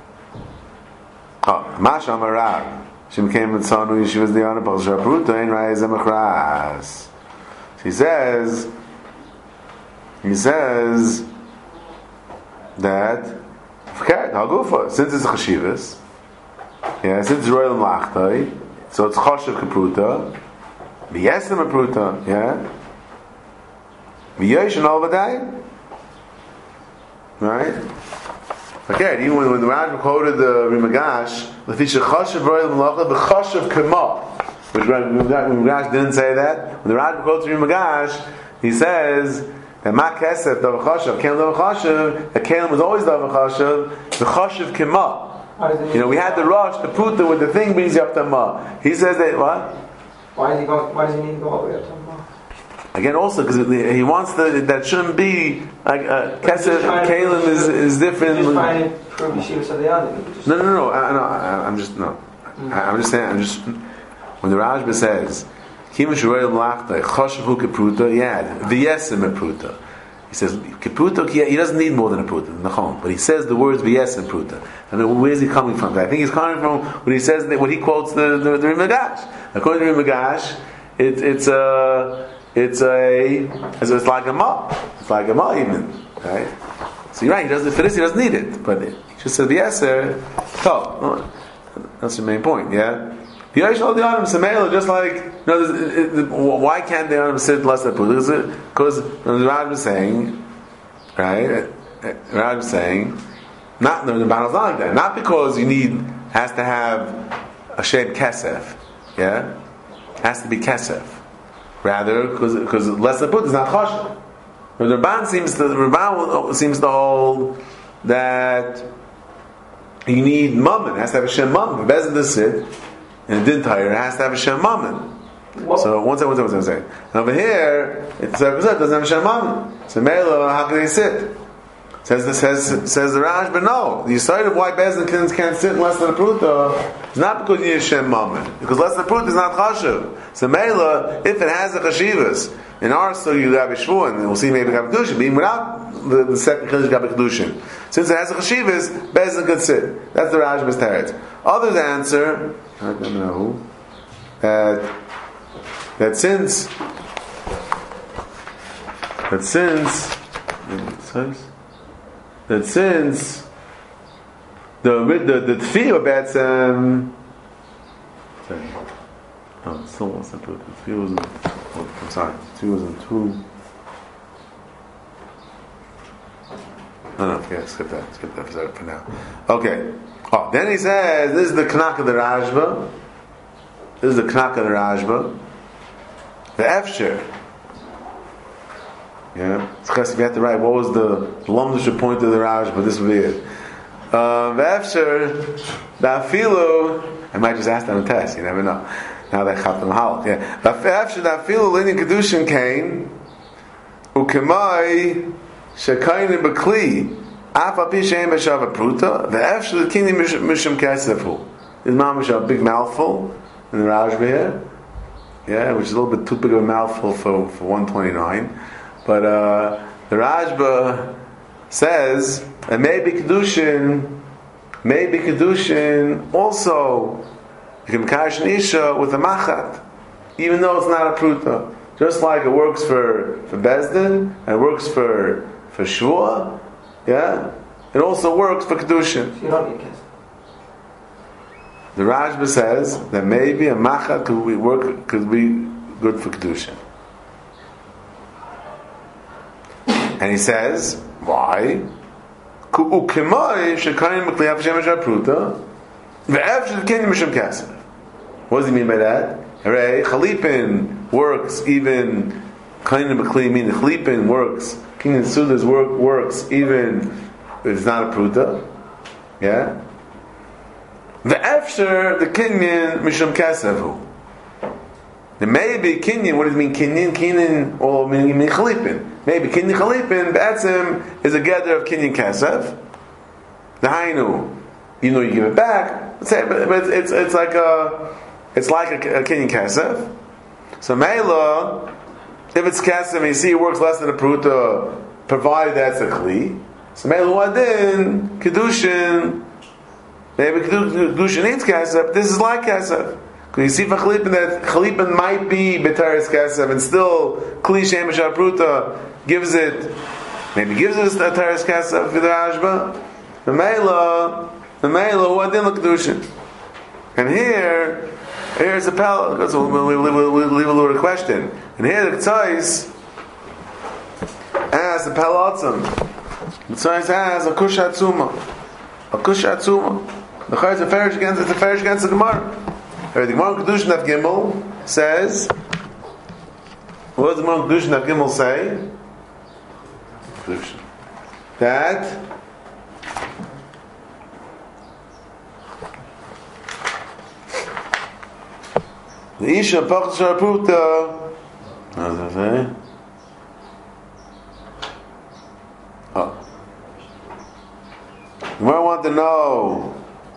oh, Masha Amarav, she became a son she was the honor of Pruta and Rais Emachras. She says, he says that, okay, Hagufa, since it's Chashivas, yeah, since it's Royal Mlachtai, so it's Choshev Kapruta, B'yesem Kapruta, yeah. V'yesh and all the right? Okay, even when, when the Raj quoted the Rimagash, the feature Chashav Royal Malacha, the Chashav Kema, which Rimagash didn't say that. When the Raj quotes Rimagash, he says that Ma Kesef Dav Chashav, Kelim Dav Chashav, the Kelim was always Dav Chashav, the Chashav Kema. You know, we had the Rosh, the Puta, with the thing brings you up to Ma. He says that what? Why does he go? Why does he need to go all the way up to Ma? Again, also because he wants the, that shouldn't be like uh, Kesef Kalim is is different. He's trying to prove Yeshivas of the other. No, no, no. I, no I, I'm just no. Mm-hmm. I, I'm just saying. I'm just when the Rajba says Kim Shurei Mlachta Choshevu Kepruta, yeah, V'yesem Pruta. He says Kepruta. He doesn't need more than a Pruta, Nachon. But he says the words V'yesem Pruta. I mean, where is he coming from? I think he's coming from when he says that when he quotes the the, the Rimagash. According to Rimagash, it, it's a. Uh, It's a, it's, it's like a ma. It's like a ma even, right? So you're right. He doesn't for this. He doesn't need it, but he just said the answer. So that's the main point. Yeah. The Yesh all the Adam Samela just like you know. It, it, why can't the Adam sit less than Pruta? Because the Raj was saying, right? Raj is saying, not the Ramban is not like that. Not because you need has to have a shem kesef, yeah, has to be kesef. Rather, because because less than put is not chashuv. The Ramban seems to the Ramban seems to hold that you need mammon. It has to have a shem mammon. Bezin to sit and it didn't tire. It has to have a shem mammon. What? So one second, one second, one second. And over here, it's it doesn't have a shem mammon. So Mela, how can they sit? Says the says says the Raj, but no. The side of why Bezin can't, can't sit in less than a pruta is not because you need a shem mammon. Because less than a pruta is not chashuv. So Mela, if it has a chashivas, in our so you have a shvu, and we'll see maybe have a kedushin. But even without the, the second chiddush got a kedushin, since it has a chashivas, Bezin could sit. That's the Raj B'Teretz. Others answer, I don't know who, that that since that since that since the the the tefillah bets um sorry oh it's still wants to put the tefillah was in, oh, I'm sorry two was in two no no yeah skip that skip that for, for now okay oh then he says this is the Knak of the Rajba this is the Knak of the Rajba the Efsher. Yeah, it's because you have to write what was the lumdish point of the Raj, but this would be it. The Efsher, the Afilu, I might just ask them a test. You never know. Now that Chat Mahal, yeah. The Efsher, the Afilu, Linin Kedushin came, Ukemai Shekayne Bekli, Afa Pishem Beshav Pruta. The Efsher, the Kini Mishum Kesefu. His mom was a big mouthful in the Raj here. Yeah, which is a little bit too big of a mouthful for, for one twenty-nine. But uh, the Rajba says that maybe Kedushin, maybe Kedushin also, you can Mekadosh an Isha with a Machat, even though it's not a Pruta. Just like it works for, for Bezdin, and it works for, for Shua, yeah, it also works for Kedushin. So you don't need kids. The Rajba says that maybe a Machat could be, work, could be good for Kedushin. And he says, why? What does he mean by that? Hooray, Chalipin works even Kainim B'Kli, meaning Chalipin works, Kinyan Suda's work works even if it's not a Pruta. Yeah? The Efsher, the Kinyan Mishum Kasevu. There may be Kinyan, what does it mean Kinyan? Kinyan, or meaning Chalipin. Maybe Kinyan Chalipin, B'atzim, is a gather of Kinyan Kasev. The Hainu, you know you give it back, but it's, it's like a, it's like a, a Kinyan Kasev. So Meila, if it's Kasev, you see it works less than a Pruta, provided that's a Kli. So Meila Wadin, Kedushin, maybe Kedushin needs Kasev, this is like Kasev. You see for Chalipin that Chalipin might be B'teres Kasev and still Kli Shem B'Shah Pruta gives it, maybe gives it a Teres Kasev for the Rajba. The Meila, the Meila, who adin l'Kedushin. And here, here's a pal. So we'll, we'll, we'll, we'll leave a little question. And here the Tzais asks the Palatzim. The Tzais asks a Kush Hatzuma. A Kush Hatzuma. The Chayz is a farish against, it's a farish against the Gemara. The Gemara Kedushin of Gimel says, what does the Gemara Kedushin of Gimel say? Kedushin. That the Isha Pachas Sharapruta, how does that say? Oh. The Gemara want to know.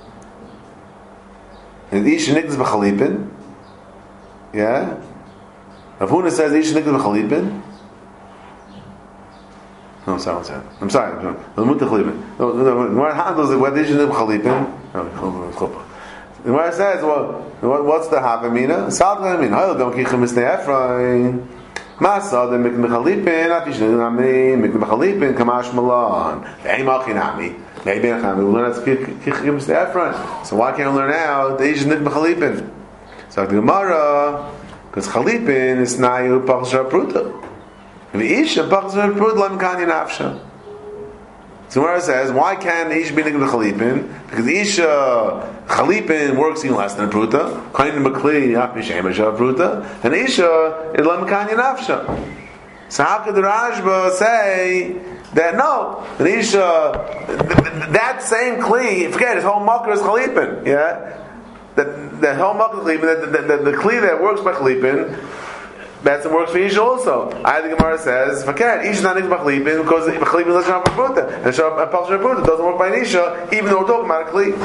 And Isha Nikdas B'Chalipin, yeah. Rav Huna says Isha Nikdas B'Chalipin. No, I'm sorry, I'm sorry. I'm sorry. I'm sorry. No, no, no. Gemara handles it. What Isha Nikdas B'Chalipin? The Gemara says, well, what's the Havamina? Sal Havamina. Hayel Dom Kichem Misnei Ephraim. Masa the Mikdam B'Chalipin. Afish Nikdas B'Chalipin. Mikdam B'Chalipin. Kamash Malan. Ve'im Achinami. Maybe we learn how to kichim the Ephron. So why can't we learn now the Isha Nik B'Chalipin? So the Gemara, because Chalipin is Nayu Pachas Pruta. The Isha Pachas Pruta Lam Kanyan Afsha. So Gemara says, why can't Isha be nigga chalipin? Because Isha chalipin works even less than a pruta. Kain makli apishemasha pruta, and Isha is lemkanya nafsha. So how could the Rashba say that no, an Isha, th- th- that same kli, forget his whole makar is chalipin, yeah? That the whole makar is chalipin, the, the, the, the kli that works by chalipin, that's what works for Isha also. I the Gemara says, forget, Isha is not nigga chalipin because chalipin doesn't have a pruta, and Palsha pruta doesn't work by an Isha, even though we're talking about a kli.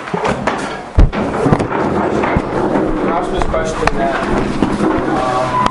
Rashba's question that. Um,